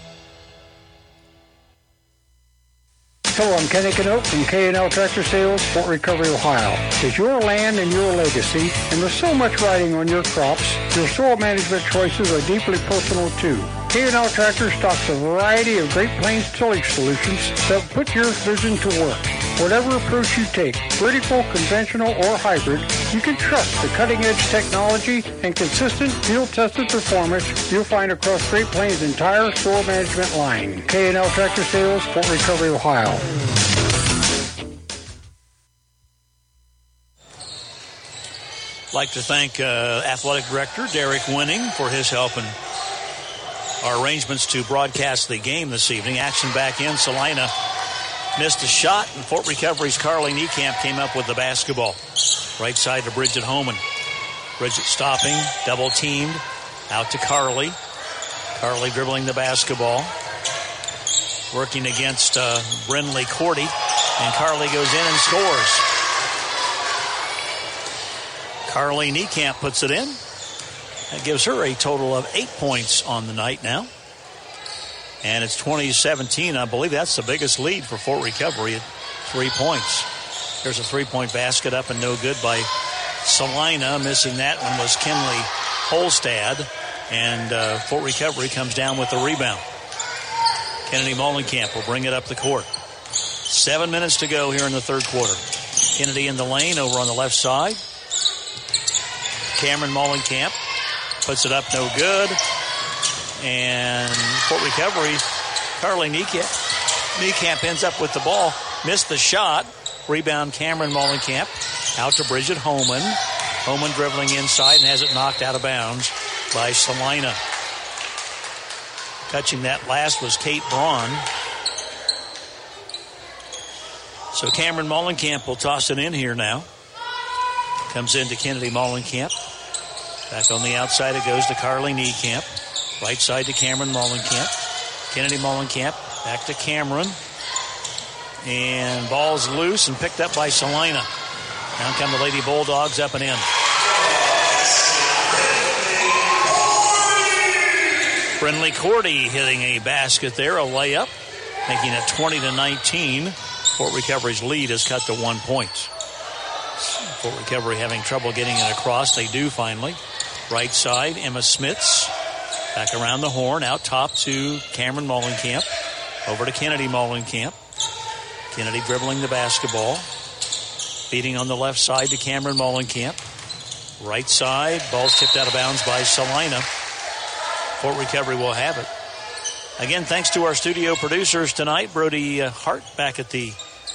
Hello, I'm Kenny Canote from K and L Tractor Sales, Fort Recovery, Ohio. It's your land and your legacy, and with so much riding on your crops, your soil management choices are deeply personal too. K and L Tractor stocks a variety of Great Plains tillage solutions that put your vision to work. Whatever approach you take, vertical, conventional, or hybrid, you can trust the cutting-edge technology and consistent field-tested performance you'll find across Great Plains' entire soil management line. K and L Tractor Sales, Fort Recovery, Ohio. I'd like to thank uh, Athletic Director Derek Winning for his help in our arrangements to broadcast the game this evening. Action back in. Salina missed a shot, and Fort Recovery's Carly Niekamp came up with the basketball. Right side to Bridget Homan. Bridget stopping, double teamed, out to Carly. Carly dribbling the basketball. Working against uh, Brinley Cordy, and Carly goes in and scores. Carly Niekamp puts it in. That gives her a total of eight points on the night now. And it's twenty seventeen. I believe that's the biggest lead for Fort Recovery at three points. There's a three-point basket up and no good by Salina. Missing that one was Kinley Holstad. And uh, Fort Recovery comes down with the rebound. Kennedy Molenkamp will bring it up the court. Seven minutes to go here in the third quarter. Kennedy in the lane over on the left side. Cameron Molenkamp puts it up, no good. And Fort Recovery, Carly Niekamp, Niekamp ends up with the ball. Missed the shot. Rebound Cameron Molenkamp. Out to Bridget Homan. Homan dribbling inside and has it knocked out of bounds by Salina. Touching that last was Kate Braun. So Cameron Molenkamp will toss it in here now. Comes into Kennedy Molenkamp. Back on the outside it goes to Carly Niekamp. Right side to Cameron Molenkamp. Kennedy Molenkamp back to Cameron. And ball's loose and picked up by Salina. Down come the Lady Bulldogs up and in. Brinley Cordy hitting a basket there, a layup, making it twenty to nineteen. Fort Recovery's lead is cut to one point. Fort Recovery having trouble getting it across. They do finally. Right side, Emma Smits. Back around the horn, out top to Cameron Molenkamp. Over to Kennedy Molenkamp. Kennedy dribbling the basketball. Feeding on the left side to Cameron Molenkamp. Right side, ball's tipped out of bounds by Salina. Fort Recovery will have it. Again, thanks to our studio producers tonight. Brody uh, Hart back at the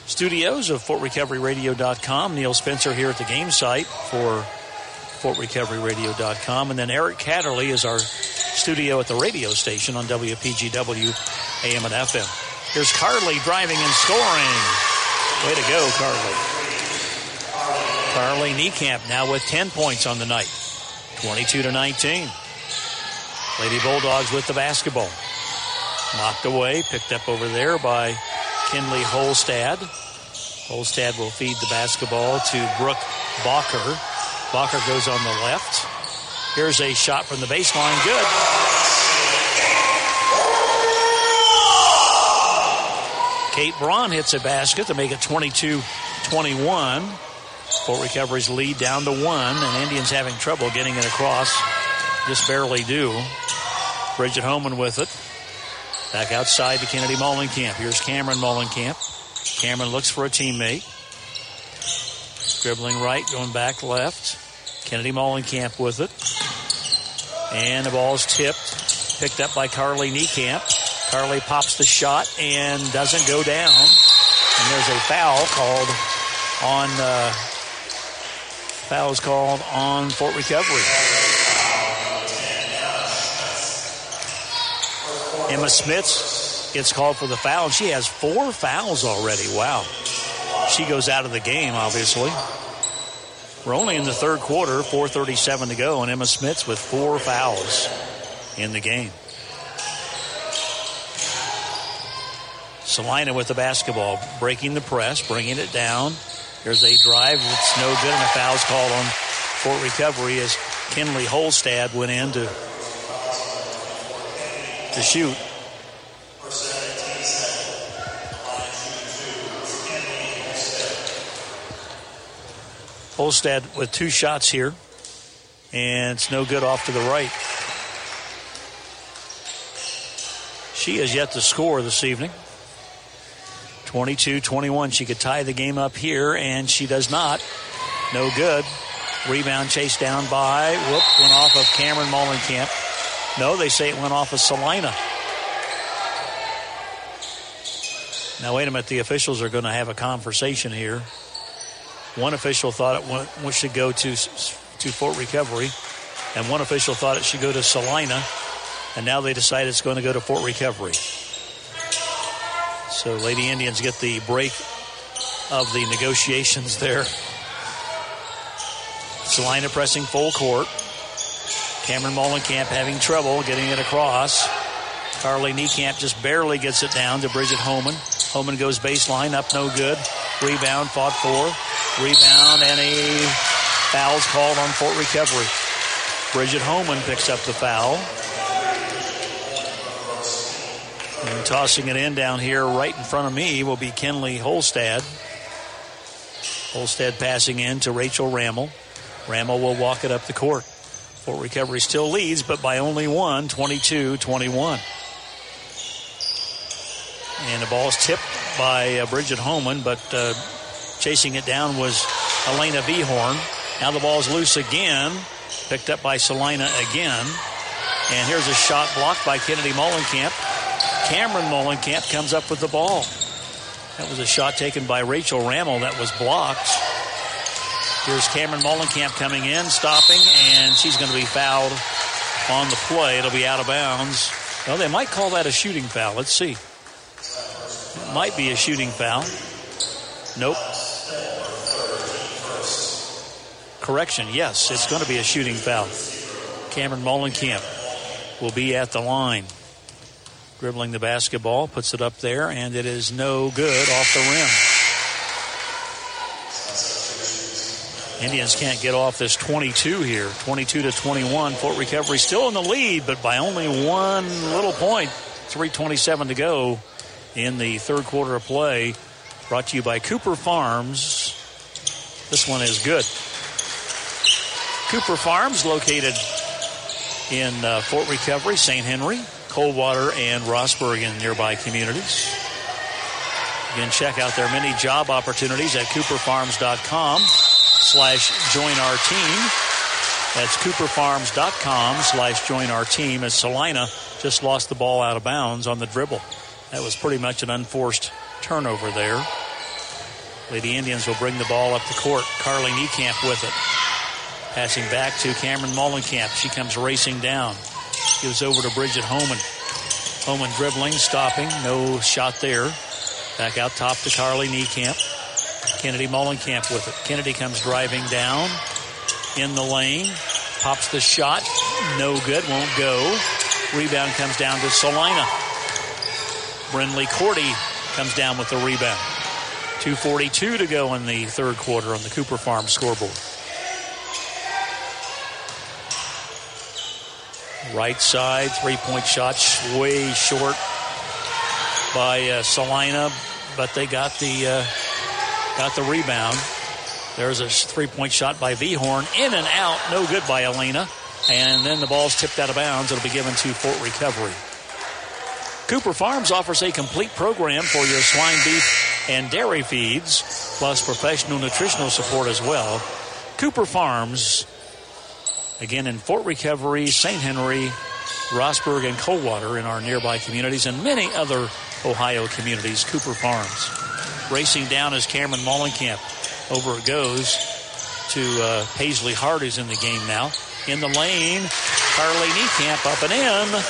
studios of Fort Recovery Radio dot com. Neil Spencer here at the game site for Fort Recovery Radio dot com. And then Eric Catterley is our studio at the radio station on W P G W A M and F M. Here's Carly driving and scoring. Way to go, Carly. Carly Niekamp now with ten points on the night. twenty-two to nineteen. Lady Bulldogs with the basketball. Knocked away, picked up over there by Kinley Holstad. Holstad will feed the basketball to Brooke Bacher. Bacher goes on the left. Here's a shot from the baseline. Good. Kate Braun hits a basket to make it twenty-two twenty-one. Fort Recovery's lead down to one, and Indians having trouble getting it across. Just barely do. Bridget Homan with it. Back outside to Kennedy Mullenkamp. Here's Cameron Mullenkamp. Cameron looks for a teammate. Dribbling right, going back left. Kennedy Mullenkamp with it. And the ball's tipped. Picked up by Carly Niekamp. Carly pops the shot and doesn't go down. And there's a foul called on, uh, foul is called on Fort Recovery. Emma Smits gets called for the foul, and she has four fouls already. Wow. She goes out of the game, obviously. We're only in the third quarter, four thirty-seven to go, and Emma Smits with four fouls in the game. Salina with the basketball, breaking the press, bringing it down. Here's a drive. It's no good, and a foul's called on Fort Recovery as Kinley Holstad went in to, to shoot. Holstad with two shots here, and it's no good off to the right. She has yet to score this evening. twenty-two twenty-one. She could tie the game up here, and she does not. No good. Rebound chased down by, whoop, went off of Cameron Mullenkamp. No, they say it went off of Salina. Now, wait a minute. The officials are going to have a conversation here. One official thought it went, should go to, to Fort Recovery, and one official thought it should go to Salina, and now they decide it's going to go to Fort Recovery. So Lady Indians get the break of the negotiations there. Salina pressing full court. Cameron Mullenkamp having trouble getting it across. Carly Niekamp just barely gets it down to Bridget Homan. Homan goes baseline, up no good. Rebound, fought for. Rebound, and a foul's called on Fort Recovery. Bridget Homan picks up the foul. And tossing it in down here right in front of me will be Kinley Holstad. Holstad passing in to Rachel Rammel. Rammel will walk it up the court. Fort Recovery still leads, but by only one, twenty-two twenty-one. And the ball's tipped by uh, Bridget Homan, but uh, chasing it down was Elena Vehorn. Now the ball's loose again, picked up by Salina again. And here's a shot blocked by Kennedy Mullenkamp. Cameron Mullenkamp comes up with the ball. That was a shot taken by Rachel Rammel that was blocked. Here's Cameron Mullenkamp coming in, stopping, and she's going to be fouled on the play. It'll be out of bounds. Well, they might call that a shooting foul. Let's see. It might be a shooting foul. Nope. Correction, yes, it's going to be a shooting foul. Cameron Mullenkamp will be at the line. Dribbling the basketball, puts it up there, and it is no good off the rim. Indians can't get off this twenty-two here. twenty-two to twenty-one. Fort Recovery still in the lead, but by only one little point. three twenty-seven to go in the third quarter of play. Brought to you by Cooper Farms. This one is good. Cooper Farms, located in uh, Fort Recovery, Saint Henry, Coldwater, and Rossburg in nearby communities. Again, check out their many job opportunities at cooperfarms.com slash join our team. That's cooperfarms.com slash join our team as Salina just lost the ball out of bounds on the dribble. That was pretty much an unforced turnover there. Lady Indians will bring the ball up the court. Carly Niekamp with it. Passing back to Cameron Mullenkamp. She comes racing down. Gives over to Bridget Homan. Homan dribbling, stopping. No shot there. Back out top to Carly Niekamp. Kennedy Mullenkamp with it. Kennedy comes driving down in the lane. Pops the shot. No good. Won't go. Rebound comes down to Salina. Brinley Cordy comes down with the rebound. two forty-two to go in the third quarter on the Cooper Farms scoreboard. Right side, three-point shot, way short by uh, Salina, but they got the uh, got the rebound. There's a three-point shot by Vehorn, in and out, no good by Elena, and then the ball's tipped out of bounds. It'll be given to Fort Recovery. Cooper Farms offers a complete program for your swine, beef, and dairy feeds, plus professional nutritional support as well. Cooper Farms, again in Fort Recovery, Saint Henry, Rossburg, and Coldwater in our nearby communities, and many other Ohio communities. Cooper Farms. Racing down is Cameron Mullenkamp. Over it goes to uh, Paisley Hart, who's in the game now. In the lane, Carly Niekamp up and in.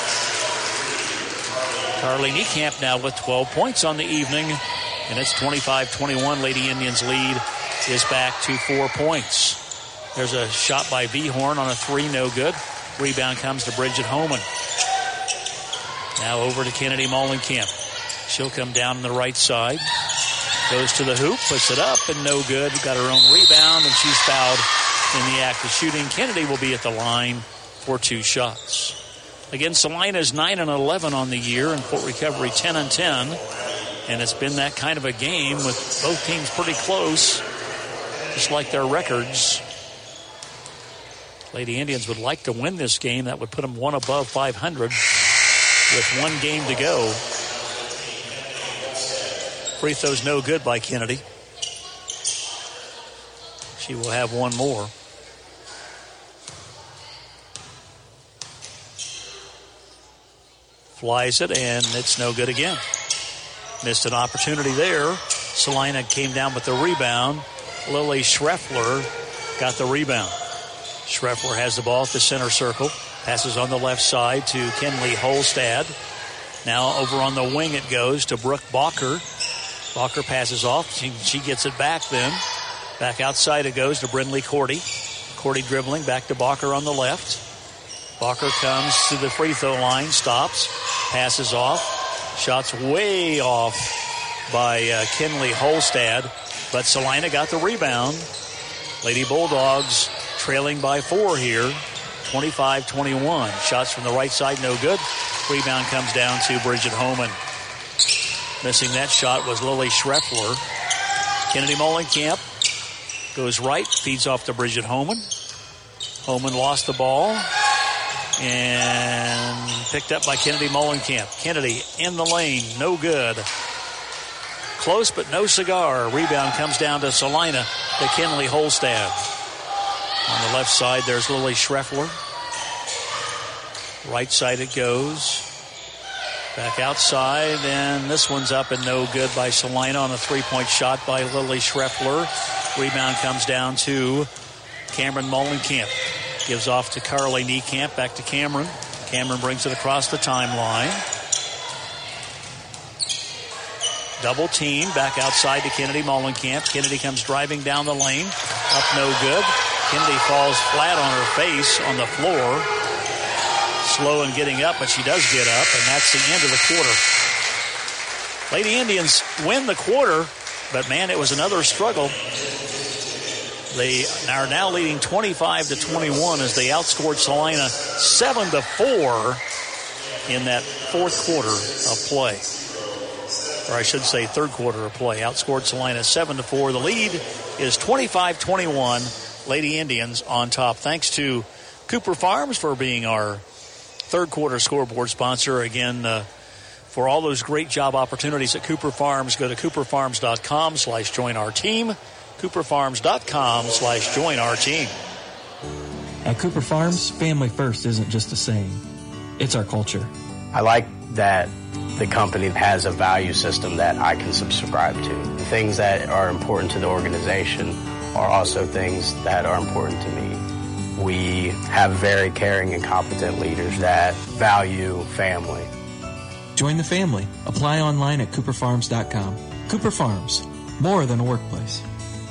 Carly Niekamp now with twelve points on the evening, and it's twenty-five twenty-one. Lady Indians lead is back to four points. There's a shot by Vehorn on a three, no good. Rebound comes to Bridget Homan. Now over to Kennedy Mullenkamp. She'll come down on the right side. Goes to the hoop, puts it up, and no good. Got her own rebound, and she's fouled in the act of shooting. Kennedy will be at the line for two shots. Again, Salina's nine and eleven on the year, and Fort Recovery ten and ten. And it's been that kind of a game with both teams pretty close, just like their records. Lady Indians would like to win this game. That would put them one above five hundred with one game to go. Free throw's no good by Kennedy. She will have one more. Flies it, and it's no good again. Missed an opportunity there. Salina came down with the rebound. Lily Schreffler got the rebound. Schreffler has the ball at the center circle. Passes on the left side to Kenley Holstad. Now over on the wing it goes to Brooke Balker. Balker passes off. She, she gets it back then. Back outside it goes to Brinley Cordy. Cordy dribbling back to Balker on the left. Balker comes to the free throw line, stops, passes off. Shots way off by uh, Kenley Holstad, but Salina got the rebound. Lady Bulldogs trailing by four here, twenty-five twenty-one. Shots from the right side, no good. Rebound comes down to Bridget Homan. Missing that shot was Lily Schreffler. Kennedy Mullenkamp goes right, feeds off to Bridget Homan. Homan lost the ball and picked up by Kennedy Mullenkamp. Kennedy in the lane, no good. Close but no cigar. Rebound comes down to Salina to Kenley Holstad. On the left side, there's Lily Schreffler. Right side it goes. Back outside, and this one's up and no good by Salina on a three-point shot by Lily Schreffler. Rebound comes down to Cameron Mullenkamp. Gives off to Carly Niekamp, back to Cameron. Cameron brings it across the timeline. Double team, back outside to Kennedy Mullenkamp. Kennedy comes driving down the lane. Up no good. Kennedy falls flat on her face on the floor. Slow in getting up, but she does get up, and that's the end of the quarter. Lady Indians win the quarter, but man, it was another struggle. They are now leading twenty-five to twenty-one as they outscored Salina seven to four in that fourth quarter of play. Or I should say third quarter of play. Outscored Salina seven to four. The lead is twenty-five twenty-one. Lady Indians on top. Thanks to Cooper Farms for being our third quarter scoreboard sponsor. Again, uh, for all those great job opportunities at Cooper Farms, go to cooperfarms.com slash join our team. cooperfarms.com slash join our team. At Cooper Farms, family first isn't just a saying. It's our culture. I like that the company has a value system that I can subscribe to. The things that are important to the organization are also things that are important to me. We have very caring and competent leaders that value family. Join the family. Apply online at cooper farms dot com. Cooper Farms, more than a workplace.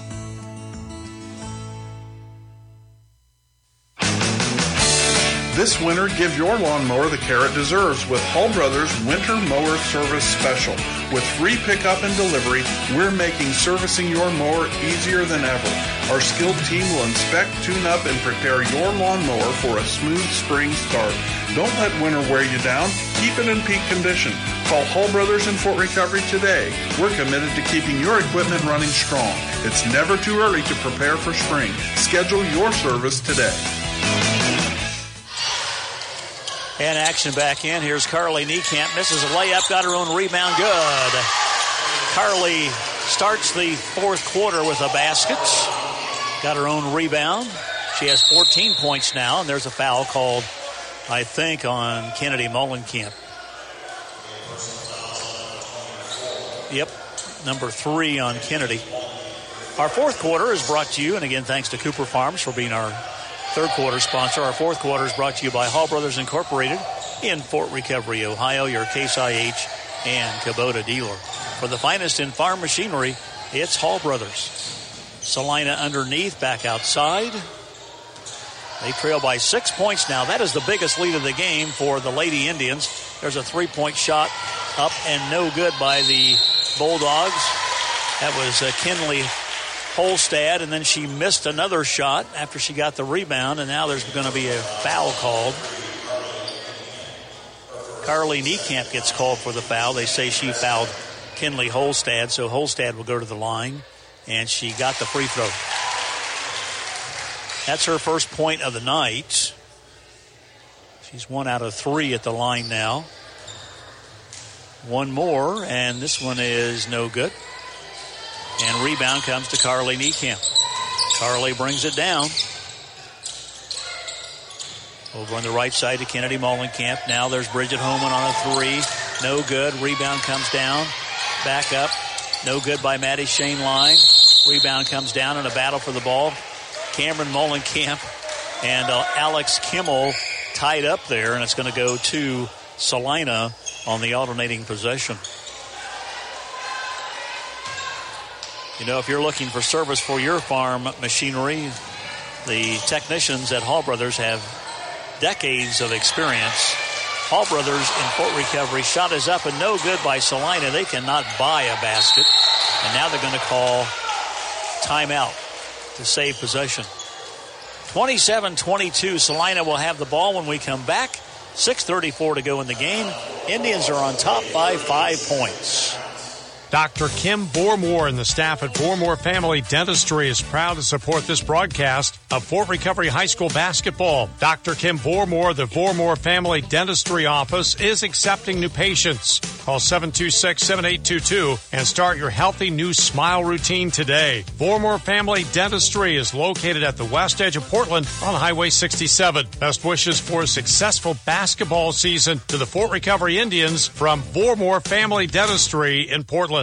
This winter, give your lawnmower the care it deserves with Hall Brothers Winter Mower Service Special. With free pickup and delivery, we're making servicing your mower easier than ever. Our skilled team will inspect, tune up, and prepare your lawnmower for a smooth spring start. Don't let winter wear you down. Keep it in peak condition. Call Hall Brothers in Fort Recovery today. We're committed to keeping your equipment running strong. It's never too early to prepare for spring. Schedule your service today. And action back in. Here's Carly Niekamp. Misses a layup. Got her own rebound. Good. Carly starts the fourth quarter with a basket. Got her own rebound. She has fourteen points now. And there's a foul called, I think, on Kennedy Mullenkamp. Yep. Number three on Kennedy. Our fourth quarter is brought to you, and again, thanks to Cooper Farms for being our third quarter sponsor. Our fourth quarter is brought to you by Hall Brothers Incorporated in Fort Recovery, Ohio, your Case I H and Kubota dealer. For the finest in farm machinery, it's Hall Brothers. Salina underneath, back outside. They trail by six points now. That is the biggest lead of the game for the Lady Indians. There's a three-point shot up and no good by the Bulldogs. That was uh, Kinley Holstad, and then she missed another shot after she got the rebound, and now there's going to be a foul called. Carly Niekamp gets called for the foul. They say she fouled Kinley Holstad, so Holstad will go to the line, and she got the free throw. That's her first point of the night. She's one out of three at the line now. One more, and this one is no good. And rebound comes to Carly Niekamp. Carly brings it down. Over on the right side to Kennedy Mullenkamp. Now there's Bridget Homan on a three. No good. Rebound comes down. Back up. No good by Maddie Shane Line. Rebound comes down in a battle for the ball. Cameron Mullenkamp and uh, Alex Kimmel tied up there, and it's going to go to Salina on the alternating possession. You know, if you're looking for service for your farm machinery, the technicians at Hall Brothers have decades of experience. Hall Brothers in Fort Recovery. Shot is up and no good by Salina. They cannot buy a basket. And now they're going to call timeout to save possession. twenty-seven twenty-two. Salina will have the ball when we come back. six thirty-four to go in the game. Indians are on top by five points. Doctor Kim Bormore and the staff at Bormore Family Dentistry is proud to support this broadcast of Fort Recovery High School basketball. Doctor Kim Bormore, the Bormore Family Dentistry office, is accepting new patients. Call seven two six, seven eight two two and start your healthy new smile routine today. Bormore Family Dentistry is located at the west edge of Portland on Highway sixty-seven. Best wishes for a successful basketball season to the Fort Recovery Indians from Bormore Family Dentistry in Portland.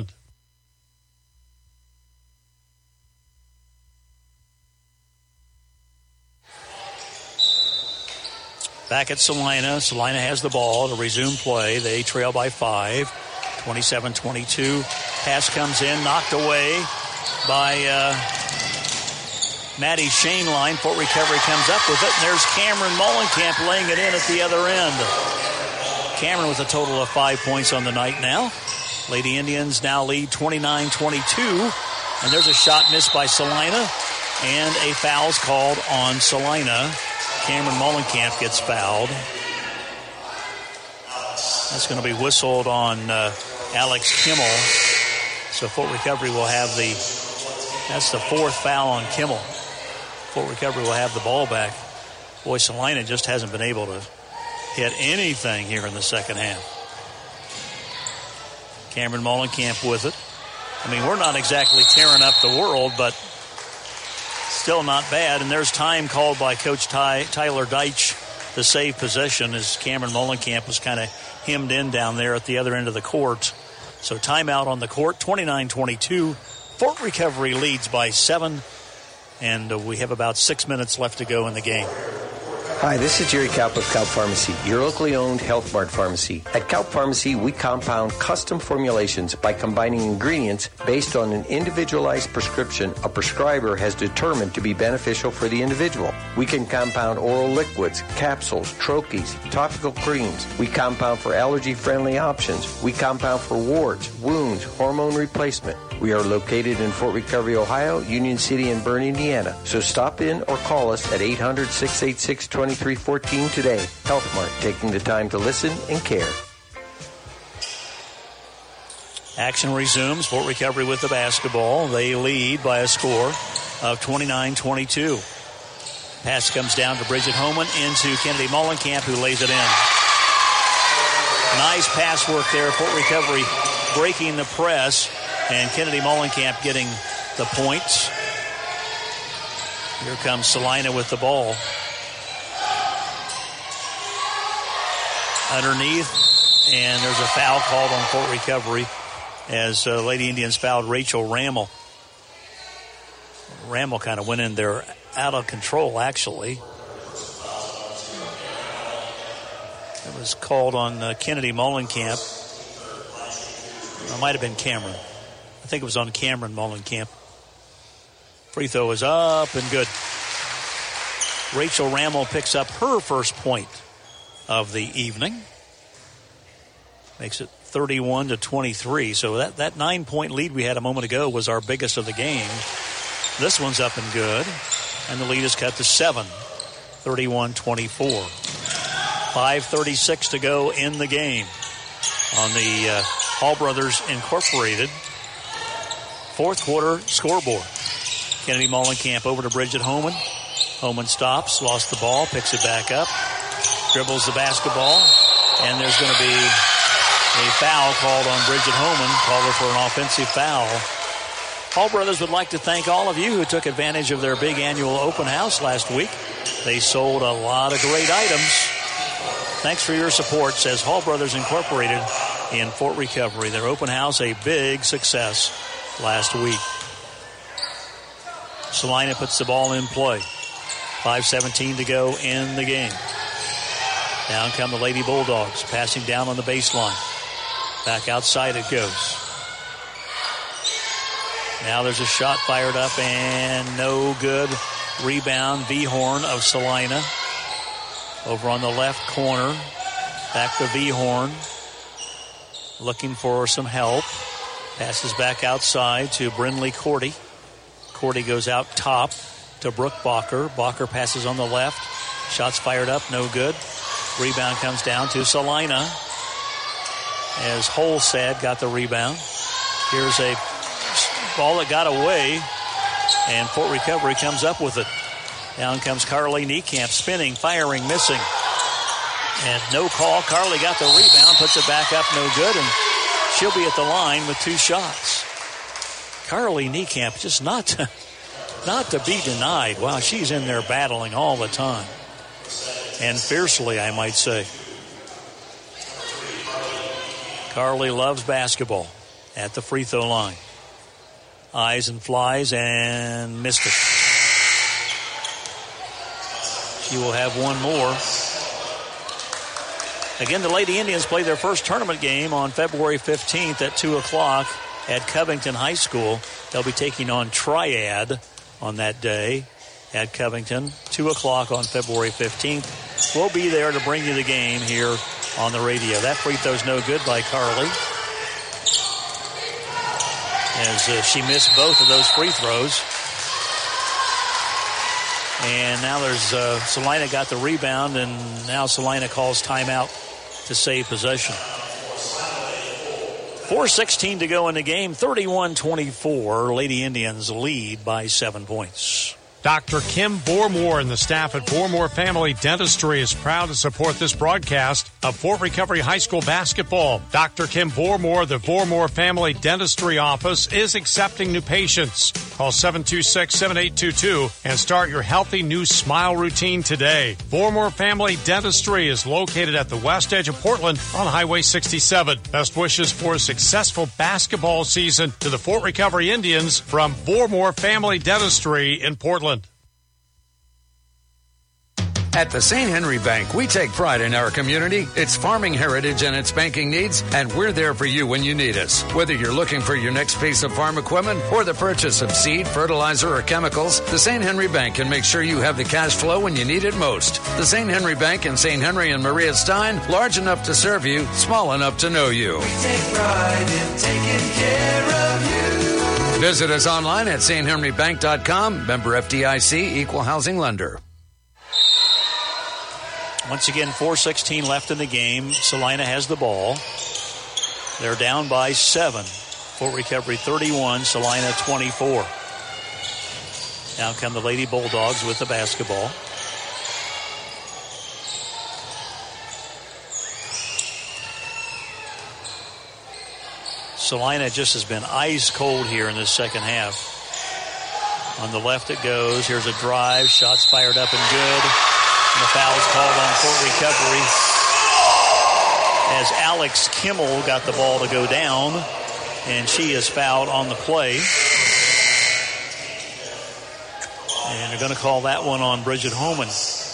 Back at Salina. Salina has the ball to resume play. They trail by five. twenty-seven twenty-two. Pass comes in, knocked away by uh, Maddie Shane Line. Fort Recovery comes up with it, and there's Cameron Mullenkamp laying it in at the other end. Cameron with a total of five points on the night now. Lady Indians now lead twenty-nine twenty-two, and there's a shot missed by Salina, and a foul's called on Salina. Cameron Mullenkamp gets fouled. That's going to be whistled on uh, Alex Kimmel. So Fort Recovery will have the, that's the fourth foul on Kimmel. Fort Recovery will have the ball back. Boy, Salina just hasn't been able to hit anything here in the second half. Cameron Mullenkamp with it. I mean, we're not exactly tearing up the world, but still not bad. And there's time called by Coach Ty, Tyler Deitch to save possession as Cameron Mullenkamp was kind of hemmed in down there at the other end of the court. So timeout on the court, twenty-nine twenty-two. Fort Recovery leads by seven, and uh, we have about six minutes left to go in the game. Hi, this is Jerry Kaup of Kaup Pharmacy, your locally owned Health Mart pharmacy. At Kaup Pharmacy, we compound custom formulations by combining ingredients based on an individualized prescription a prescriber has determined to be beneficial for the individual. We can compound oral liquids, capsules, troches, topical creams. We compound for allergy-friendly options. We compound for warts, wounds, hormone replacement. We are located in Fort Recovery, Ohio, Union City, and Bern, Indiana. So stop in or call us at eight hundred, six eight six, two three one four today. Health Mart, taking the time to listen and care. Action resumes. Fort Recovery with the basketball. They lead by a score of twenty-nine twenty-two. Pass comes down to Bridget Homan into Kennedy Mullenkamp, who lays it in. Nice pass work there. Fort Recovery breaking the press, and Kennedy Mullenkamp getting the points. Here comes Salina with the ball. Underneath, and there's a foul called on Fort Recovery as uh, Lady Indians fouled Rachel Rammel. Rammel kind of went in there out of control, actually. It was called on uh, Kennedy Mullenkamp. It might have been Cameron. I think it was on Cameron Mullenkamp. Free throw is up and good. Rachel Rammel picks up her first point of the evening. Makes it thirty-one to twenty-three. So that, that nine-point lead we had a moment ago was our biggest of the game. This one's up and good. And the lead is cut to seven. thirty-one twenty-four. five thirty-six to go in the game on the uh, Hall Brothers Incorporated fourth quarter scoreboard. Kennedy Mullenkamp over to Bridget Homan. Homan stops, lost the ball, picks it back up, dribbles the basketball, and there's going to be a foul called on Bridget Homan, called her for an offensive foul. Hall Brothers would like to thank all of you who took advantage of their big annual open house last week. They sold a lot of great items. Thanks for your support, says Hall Brothers Incorporated in Fort Recovery. Their open house, a big success last week. Salina puts the ball in play. five seventeen to go in the game. Down come the Lady Bulldogs, passing down on the baseline. Back outside it goes. Now there's a shot fired up and no good. Rebound, V-Horn of Salina. Over on the left corner. Back to V-Horn. Looking for some help. Passes back outside to Brinley Cordy. Cordy goes out top to Brooke Bacher. Bacher passes on the left. Shots fired up, no good. Rebound comes down to Salina. As Holsad got the rebound. Here's a ball that got away, and Fort Recovery comes up with it. Down comes Carly Niekamp, spinning, firing, missing. And no call. Carly got the rebound, puts it back up, no good, and she'll be at the line with two shots. Carly Niekamp, just not to, not to be denied. Wow, she's in there battling all the time. And fiercely, I might say. Carly loves basketball at the free throw line. Eyes and flies and missed it. She will have one more. Again, the Lady Indians play their first tournament game on February fifteenth at two o'clock at Covington High School. They'll be taking on Triad on that day at Covington, two o'clock on February fifteenth. We'll be there to bring you the game here on the radio. That free throw's no good by Carly, as uh, she missed both of those free throws. And now there's uh, Salina got the rebound, and now Salina calls timeout to save possession. four sixteen to go in the game, thirty-one twenty-four. Lady Indians lead by seven points. Doctor Kim Bormore and the staff at Bormore Family Dentistry is proud to support this broadcast of Fort Recovery High School basketball. Doctor Kim Bormore, the Bormore Family Dentistry office, is accepting new patients. Call seven two six, seven eight two two and start your healthy new smile routine today. Bormore Family Dentistry is located at the west edge of Portland on Highway sixty-seven. Best wishes for a successful basketball season to the Fort Recovery Indians from Bormore Family Dentistry in Portland. At the Saint Henry Bank, we take pride in our community, its farming heritage, and its banking needs, and we're there for you when you need us. Whether you're looking for your next piece of farm equipment or the purchase of seed, fertilizer, or chemicals, the Saint Henry Bank can make sure you have the cash flow when you need it most. The Saint Henry Bank in Saint Henry and Maria Stein, large enough to serve you, small enough to know you. We take pride in taking care of you. Visit us online at saint henry bank dot com. Member F D I C, Equal Housing Lender. Once again, four sixteen left in the game. Salina has the ball. They're down by seven. Fort Recovery thirty-one, Salina twenty-four. Now come the Lady Bulldogs with the basketball. Salina just has been ice cold here in this second half. On the left it goes. Here's a drive. Shots fired up and good. And the foul is called on Fort Recovery as Alex Kimmel got the ball to go down, and she is fouled on the play. And they're going to call that one on Bridget Homan.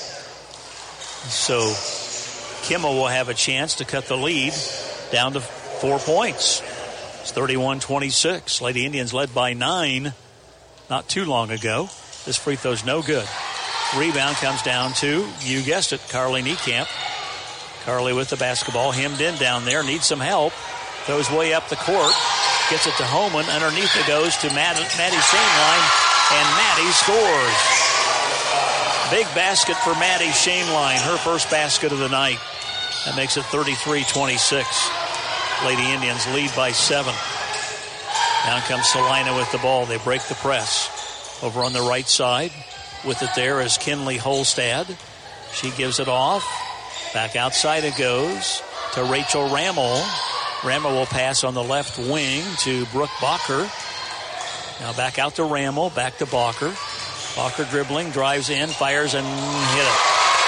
So Kimmel will have a chance to cut the lead down to four points. It's thirty-one twenty-six. Lady Indians led by nine not too long ago. This free throw's no good. Rebound comes down to, you guessed it, Carly Niekamp. Carly with the basketball, hemmed in down there, needs some help. Goes way up the court, gets it to Homan. Underneath it goes to Maddie, Maddie Shaneline, and Maddie scores. Big basket for Maddie Shaneline, her first basket of the night. That makes it thirty-three twenty-six. Lady Indians lead by seven. Now comes Salina with the ball. They break the press. Over on the right side. With it there is Kinley Holstad. She gives it off. Back outside it goes to Rachel Rammel. Rammel will pass on the left wing to Brooke Bacher. Now back out to Rammel, back to Bacher. Bacher dribbling, drives in, fires and hit it.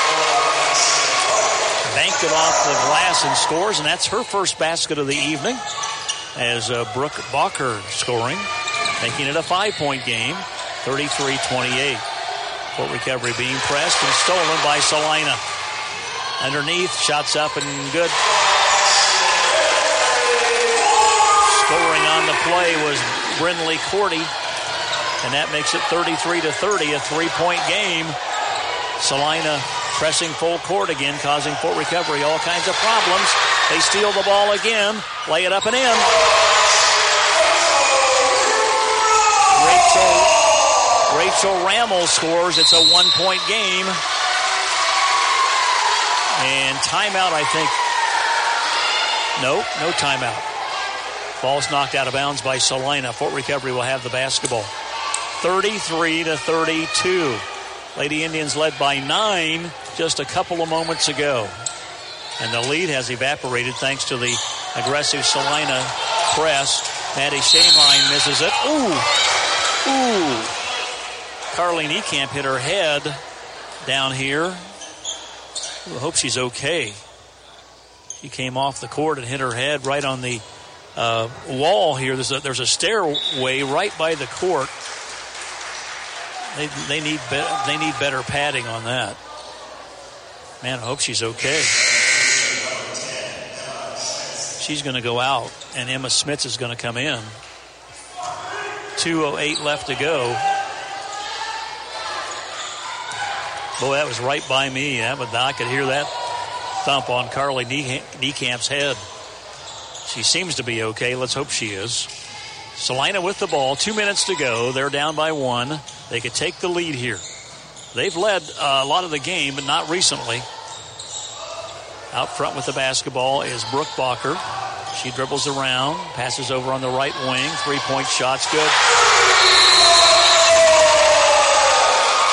Banked it off the glass and scores, and that's her first basket of the evening as uh, Brooke Bacher scoring, making it a five-point game, thirty-three twenty-eight. Fort Recovery being pressed and stolen by Salina. Underneath, shots up and good. Scoring on the play was Brinley Cordy, and that makes it thirty-three to thirty, a three-point game. Salina pressing full court again, causing Fort Recovery all kinds of problems. They steal the ball again, lay it up and in. Rachel Rachel Rammel scores. It's a one-point game. And timeout, I think. No, no timeout. Ball's knocked out of bounds by Salina. Fort Recovery will have the basketball. thirty-three to thirty-two. Lady Indians led by nine just a couple of moments ago. And the lead has evaporated thanks to the aggressive Salina press. Maddie Shaneline misses it. Ooh. Ooh. Carly Niekamp hit her head down here. I hope she's okay. She came off the court and hit her head right on the uh, wall here. There's a, there's a stairway right by the court. They they need be, they need better padding on that. Man, I hope she's okay. She's going to go out, and Emma Smits is going to come in. two oh eight left to go. Boy, that was right by me. That was, I could hear that thump on Carly Niekamp's head. She seems to be okay. Let's hope she is. Salina with the ball. Two minutes to go. They're down by one. They could take the lead here. They've led uh, a lot of the game, but not recently. Out front with the basketball is Brooke Bacher. She dribbles around, passes over on the right wing. Three-point shots, good.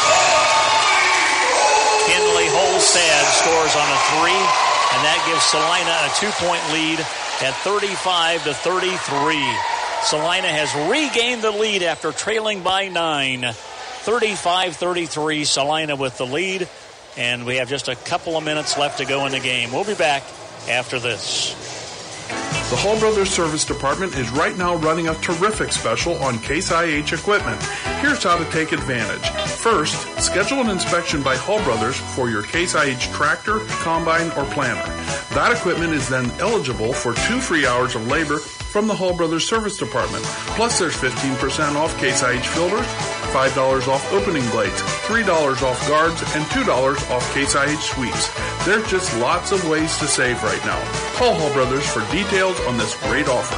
three, and that gives Salina a two-point lead at thirty-five to thirty-three. Salina has regained the lead after trailing by nine. thirty-five thirty-three, Salina with the lead, and we have just a couple of minutes left to go in the game. We'll be back after this. The Hall Brothers Service Department is right now running a terrific special on Case I H equipment. Here's how to take advantage. First, schedule an inspection by Hall Brothers for your Case I H tractor, combine, or planter. That equipment is then eligible for two free hours of labor from the Hall Brothers Service Department. Plus, there's fifteen percent off Case I H filters, five dollars off opening blades, three dollars off guards, and two dollars off Case I H sweeps. There's just lots of ways to save right now. Call Hall Brothers for details on this great offer.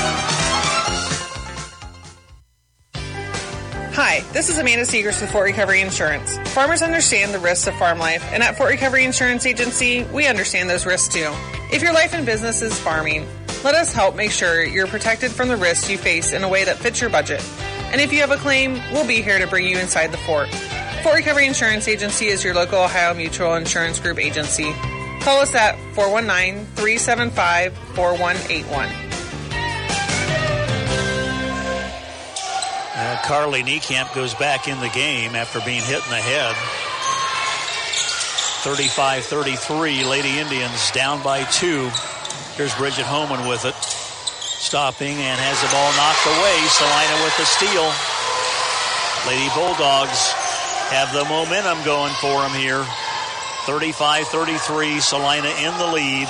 Hi, this is Amanda Seegers with Fort Recovery Insurance. Farmers understand the risks of farm life, and at Fort Recovery Insurance Agency, we understand those risks too. If your life and business is farming, let us help make sure you're protected from the risks you face in a way that fits your budget. And if you have a claim, we'll be here to bring you inside the fort. Fort Recovery Insurance Agency is your local Ohio Mutual Insurance Group agency. Call us at four one nine, three seven five, four one eight one. Uh, Carly Niekamp goes back in the game after being hit in the head. thirty-five thirty-three, Lady Indians down by two. Here's Bridget Homan with it. Stopping and has the ball knocked away. Salina with the steal. Lady Bulldogs have the momentum going for them here. thirty-five thirty-three, Salina in the lead.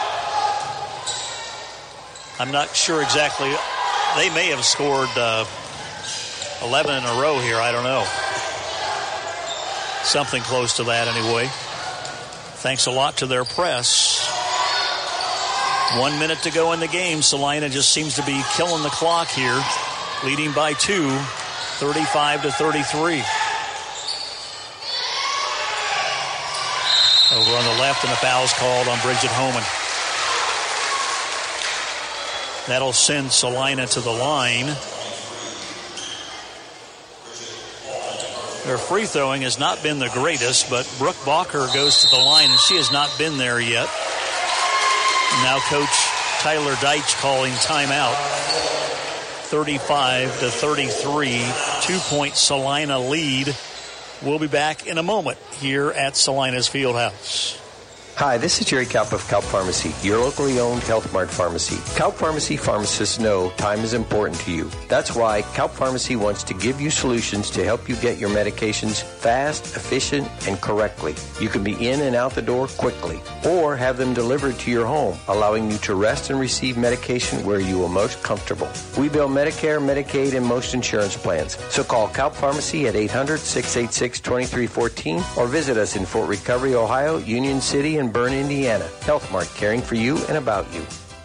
I'm not sure exactly. They may have scored uh, eleven in a row here. I don't know. Something close to that anyway. Thanks a lot to their press. One minute to go in the game. Salina just seems to be killing the clock here. Leading by two, thirty-five to thirty-three. Over on the left, and the foul's called on Bridget Homan. That'll send Salina to the line. Their free throwing has not been the greatest, but Brooke Bacher goes to the line, and she has not been there yet. Now Coach Tyler Deitch calling timeout. thirty-five to thirty-three, two-point Salina lead. We'll be back in a moment here at Salina's Fieldhouse. Hi, this is Jerry Kaup of Kaup Pharmacy, your locally owned Health Mart pharmacy. Kaup Pharmacy pharmacists know time is important to you. That's why Kaup Pharmacy wants to give you solutions to help you get your medications fast, efficient, and correctly. You can be in and out the door quickly, or have them delivered to your home, allowing you to rest and receive medication where you are most comfortable. We bill Medicare, Medicaid, and most insurance plans. So call Kaup Pharmacy at eight hundred, six eight six, two three one four or visit us in Fort Recovery, Ohio, Union City, and Bern, Indiana. Health Mart, caring for you and about you.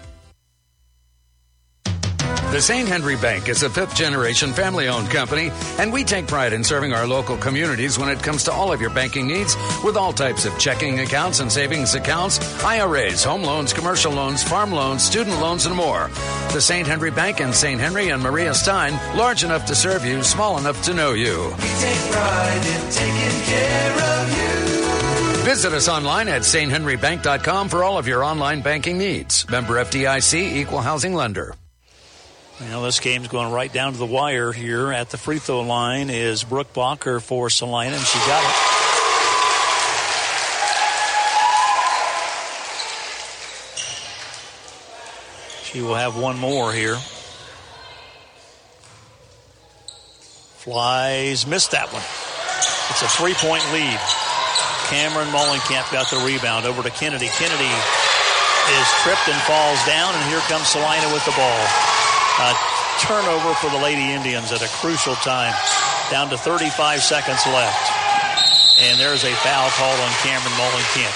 The Saint Henry Bank is a fifth-generation family-owned company, and we take pride in serving our local communities when it comes to all of your banking needs with all types of checking accounts and savings accounts, I R As, home loans, commercial loans, farm loans, student loans, and more. The Saint Henry Bank in Saint Henry and Maria Stein, large enough to serve you, small enough to know you. We take pride in taking care of you. Visit us online at saint henry bank dot com for all of your online banking needs. Member F D I C, Equal Housing Lender. Well, this game's going right down to the wire here. At the free throw line is Brooke Bacher for Salina, and she got it. She will have one more here. Flies, missed that one. It's a three-point lead. Cameron Mullenkamp got the rebound over to Kennedy. Kennedy is tripped and falls down, and here comes Salina with the ball. A turnover for the Lady Indians at a crucial time. Down to thirty-five seconds left. And there's a foul called on Cameron Mullenkamp.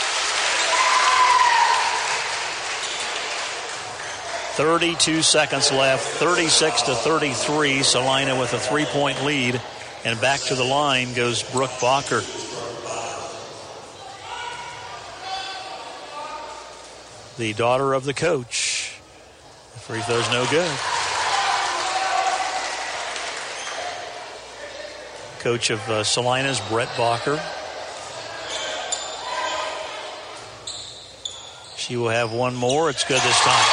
thirty-two seconds left, thirty-six to thirty-three. Salina with a three-point lead. And back to the line goes Brooke Bacher. The daughter of the coach. The free throw's no good. Coach of uh, Salina's, Brett Bacher. She will have one more. It's good this time.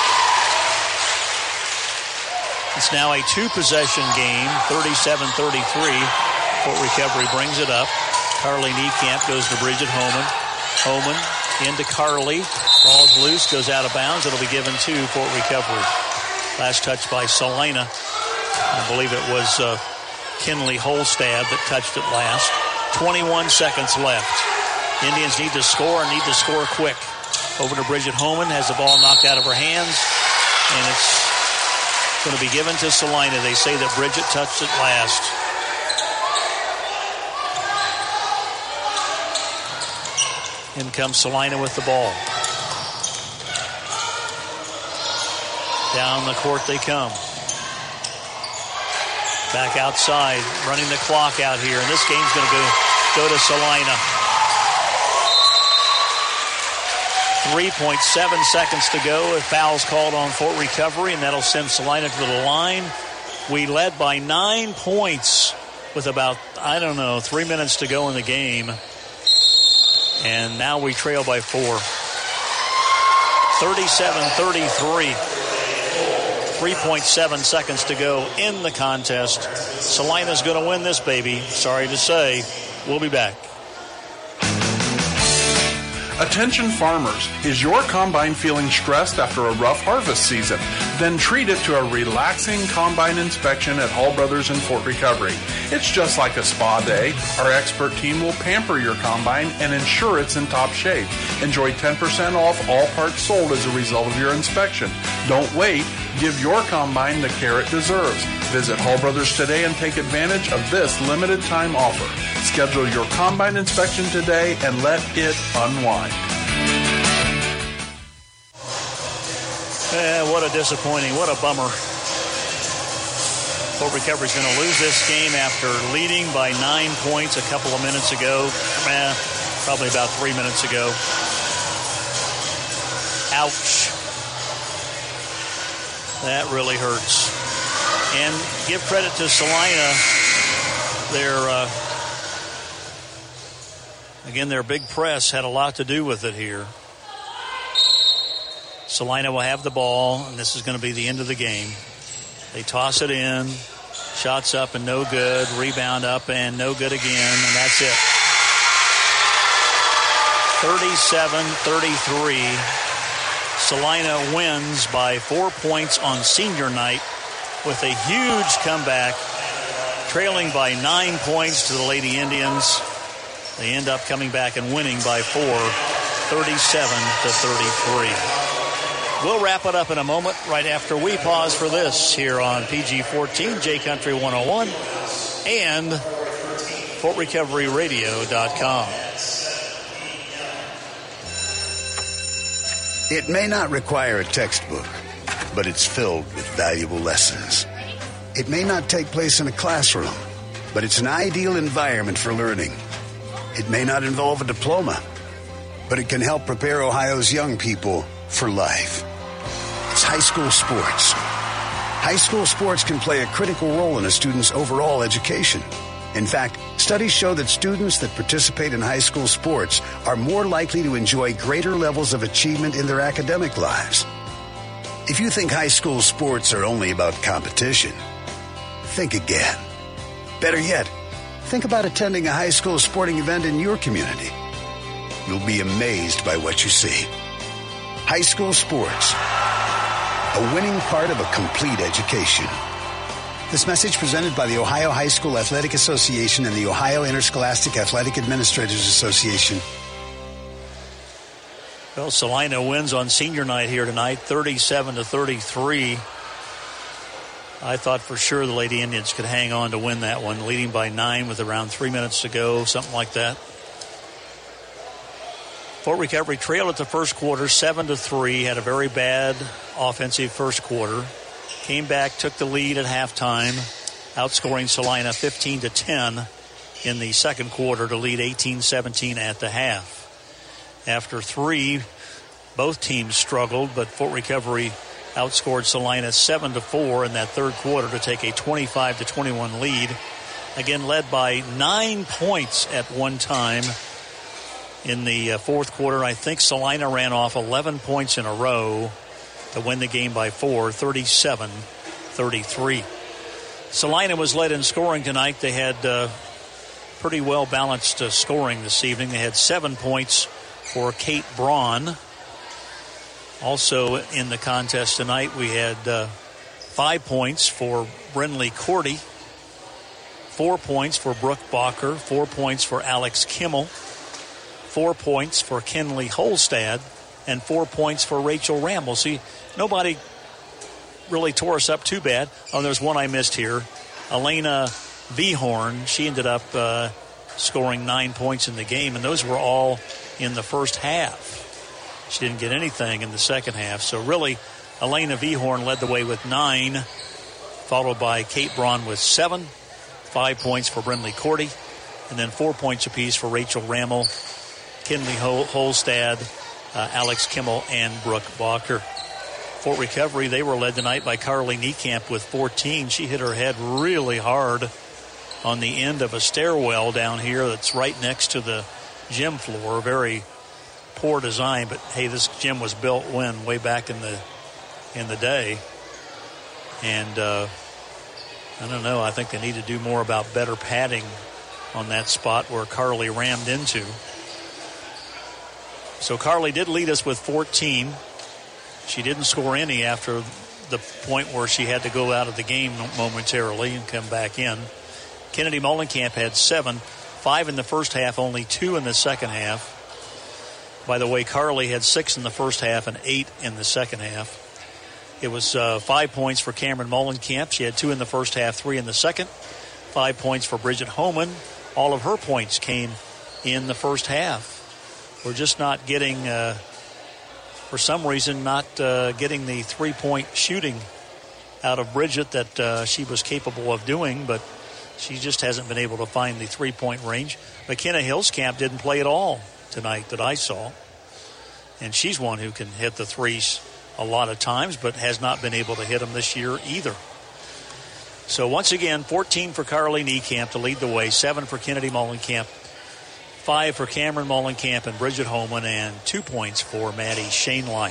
It's now a two-possession game, thirty-seven thirty-three. Fort Recovery brings it up. Carly Niekamp goes to Bridget Homan. Homan into Carly. Ball's loose, goes out of bounds. It'll be given to Fort Recovery. Last touch by Salina. I believe it was uh, Kinley Holstad that touched it last. twenty-one seconds left. Indians need to score and need to score quick. Over to Bridget Homan, has the ball knocked out of her hands, and it's going to be given to Salina. They say that Bridget touched it last. In comes Salina with the ball. Down the court they come. Back outside, running the clock out here, and this game's going to go, go to Salina. three point seven seconds to go. A foul's called on Fort Recovery, and that'll send Salina to the line. We led by nine points with about, I don't know, three minutes to go in the game. And now we trail by four. thirty-seven thirty-three. three point seven seconds to go in the contest. Salina's going to win this, baby. Sorry to say. We'll be back. Attention farmers, is your combine feeling stressed after a rough harvest season? Then treat it to a relaxing combine inspection at Hall Brothers in Fort Recovery. It's just like a spa day. Our expert team will pamper your combine and ensure it's in top shape. Enjoy ten percent off all parts sold as a result of your inspection. Don't wait. Give your combine the care it deserves. Visit Hall Brothers today and take advantage of this limited time offer. Schedule your combine inspection today and let it unwind. Eh, what a disappointing, what a bummer. Fort Recovery's going to lose this game after leading by nine points a couple of minutes ago. Eh, probably about three minutes ago. Ouch. That really hurts. And give credit to Salina. Their, uh, again, their big press had a lot to do with it here. Salina will have the ball, and this is going to be the end of the game. They toss it in. Shots up and no good. Rebound up and no good again, and that's it. thirty-seven thirty-three. Salina wins by four points on senior night with a huge comeback, trailing by nine points to the Lady Indians. They end up coming back and winning by four, thirty-seven to thirty-three. We'll wrap it up in a moment right after we pause for this here on P G fourteen, J Country one oh one, and Fort Recovery Radio dot com. It may not require a textbook, but it's filled with valuable lessons. It may not take place in a classroom, but it's an ideal environment for learning. It may not involve a diploma, but it can help prepare Ohio's young people for life. It's high school sports. High school sports can play a critical role in a student's overall education. In fact, studies show that students that participate in high school sports are more likely to enjoy greater levels of achievement in their academic lives. If you think high school sports are only about competition, think again. Better yet, think about attending a high school sporting event in your community. You'll be amazed by what you see. High school sports, a winning part of a complete education. This message presented by the Ohio High School Athletic Association and the Ohio Interscholastic Athletic Administrators Association. Well, Salina wins on senior night here tonight, thirty-seven to thirty-three. I thought for sure the Lady Indians could hang on to win that one, leading by nine with around three minutes to go, something like that. Fort Recovery trailed at the first quarter, seven to three, had a very bad offensive first quarter. Came back, took the lead at halftime, outscoring Salina fifteen to ten in the second quarter to lead eighteen seventeen at the half. After three, both teams struggled, but Fort Recovery outscored Salina seven to four in that third quarter to take a twenty-five to twenty-one lead. Again, led by nine points at one time. in the uh, fourth quarter. I think Salina ran off eleven points in a row to win the game by four, thirty-seven thirty-three. Salina was led in scoring tonight. They had uh, pretty well balanced uh, scoring this evening. They had seven points for Kate Braun. Also in the contest tonight, we had uh, five points for Brinley Cordy, four points for Brooke Bacher, four points for Alex Kimmel, four points for Kinley Holstad, and four points for Rachel Ramble. See, nobody really tore us up too bad. Oh, there's one I missed here. Elena Vehorn, she ended up uh, scoring nine points in the game, and those were all in the first half. She didn't get anything in the second half. So really, Elena Vehorn led the way with nine, followed by Kate Braun with seven, five points for Brinley Cordy, and then four points apiece for Rachel Rammel, Kinley Hol- Holstad, uh, Alex Kimmel, and Brooke Bacher. Fort Recovery, they were led tonight by Carly Niekamp with fourteen. She hit her head really hard on the end of a stairwell down here that's right next to the gym floor. Very poor design, but hey, this gym was built when way back in the in the day, and uh, I don't know. I think they need to do more about better padding on that spot where Carly rammed into. So Carly did lead us with fourteen. She didn't score any after the point where she had to go out of the game momentarily and come back in. Kennedy Mullenkamp had seven, five in the first half, only two in the second half. By the way, Carly had six in the first half and eight in the second half. It was uh, five points for Cameron Mullenkamp. She had two in the first half, three in the second. Five points for Bridget Homan. All of her points came in the first half. We're just not getting, uh, for some reason, not uh, getting the three-point shooting out of Bridget that uh, she was capable of doing, but she just hasn't been able to find the three-point range. McKenna Hillscamp didn't play at all tonight that I saw, and she's one who can hit the threes a lot of times but has not been able to hit them this year either. So once again, fourteen for Carly Niekamp to lead the way, seven for Kennedy Mullenkamp, five for Cameron Mullenkamp and Bridget Holman, and two points for Maddie Shaneline.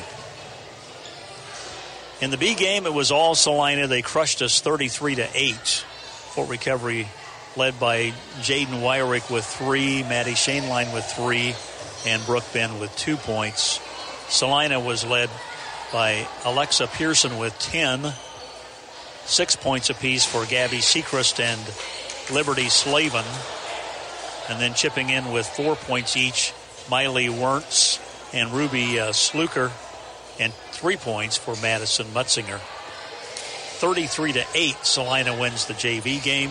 In the B game, it was all Salina. They crushed us thirty-three to eight. Fort Recovery led by Jaden Wyrick with three, Maddie Shaneline with three, and Brooke Ben with two points. Salina was led by Alexa Pearson with ten, six points apiece for Gabby Sechrist and Liberty Slavin, and then chipping in with four points each, Miley Wernz and Ruby uh, Sluker, and three points for Madison Mutzinger. thirty-three to eight, Salina wins the J V game.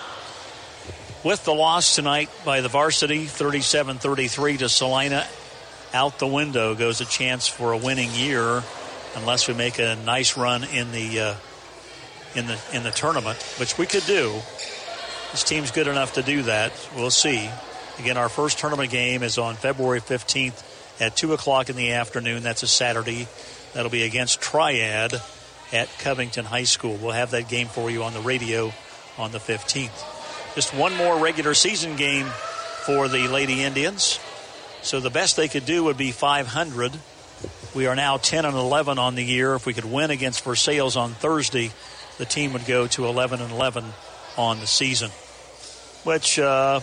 With the loss tonight by the varsity, thirty-seven thirty-three to Salina, out the window goes a chance for a winning year, unless we make a nice run in the uh, in the in the tournament, which we could do. This team's good enough to do that. We'll see. Again, our first tournament game is on February fifteenth at two o'clock in the afternoon. That's a Saturday. That'll be against Triad at Covington High School. We'll have that game for you on the radio on the fifteenth. Just one more regular season game for the Lady Indians. So the best they could do would be five hundred. We are now ten and eleven on the year. If we could win against Versailles on Thursday, the team would go to eleven and eleven on the season, which uh,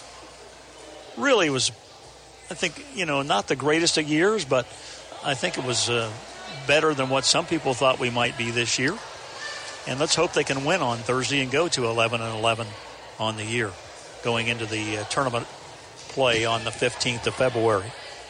really was, I think, you know, not the greatest of years, but I think it was uh, better than what some people thought we might be this year. And let's hope they can win on Thursday and go to eleven and eleven on the year, going into the uh, tournament play on the fifteenth of February.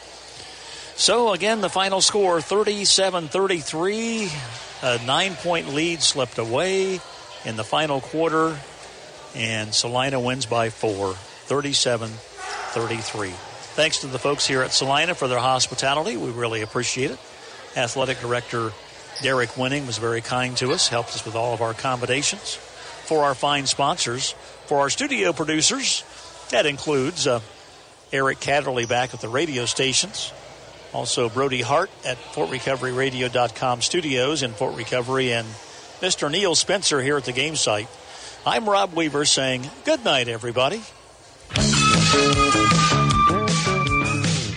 So again, the final score, thirty-seven thirty-three. A nine-point lead slipped away in the final quarter, and Salina wins by four, thirty-seven thirty-three. Thanks to the folks here at Salina for their hospitality. We really appreciate it. Athletic Director Derek Winning was very kind to us, helped us with all of our accommodations. For our fine sponsors, for our studio producers, that includes uh, Eric Catterley back at the radio stations. Also Brody Hart at Fort Recovery Radio dot com studios in Fort Recovery, and Mister Neil Spencer here at the game site. I'm Rob Weaver saying good night, everybody.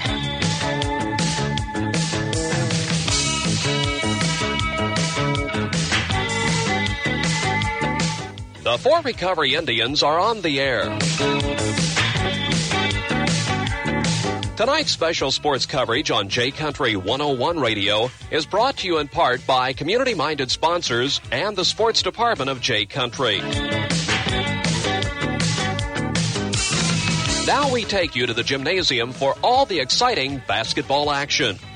The Fort Recovery Indians are on the air. Tonight's special sports coverage on J Country one oh one Radio is brought to you in part by community-minded sponsors and the sports department of J Country. Now we take you to the gymnasium for all the exciting basketball action.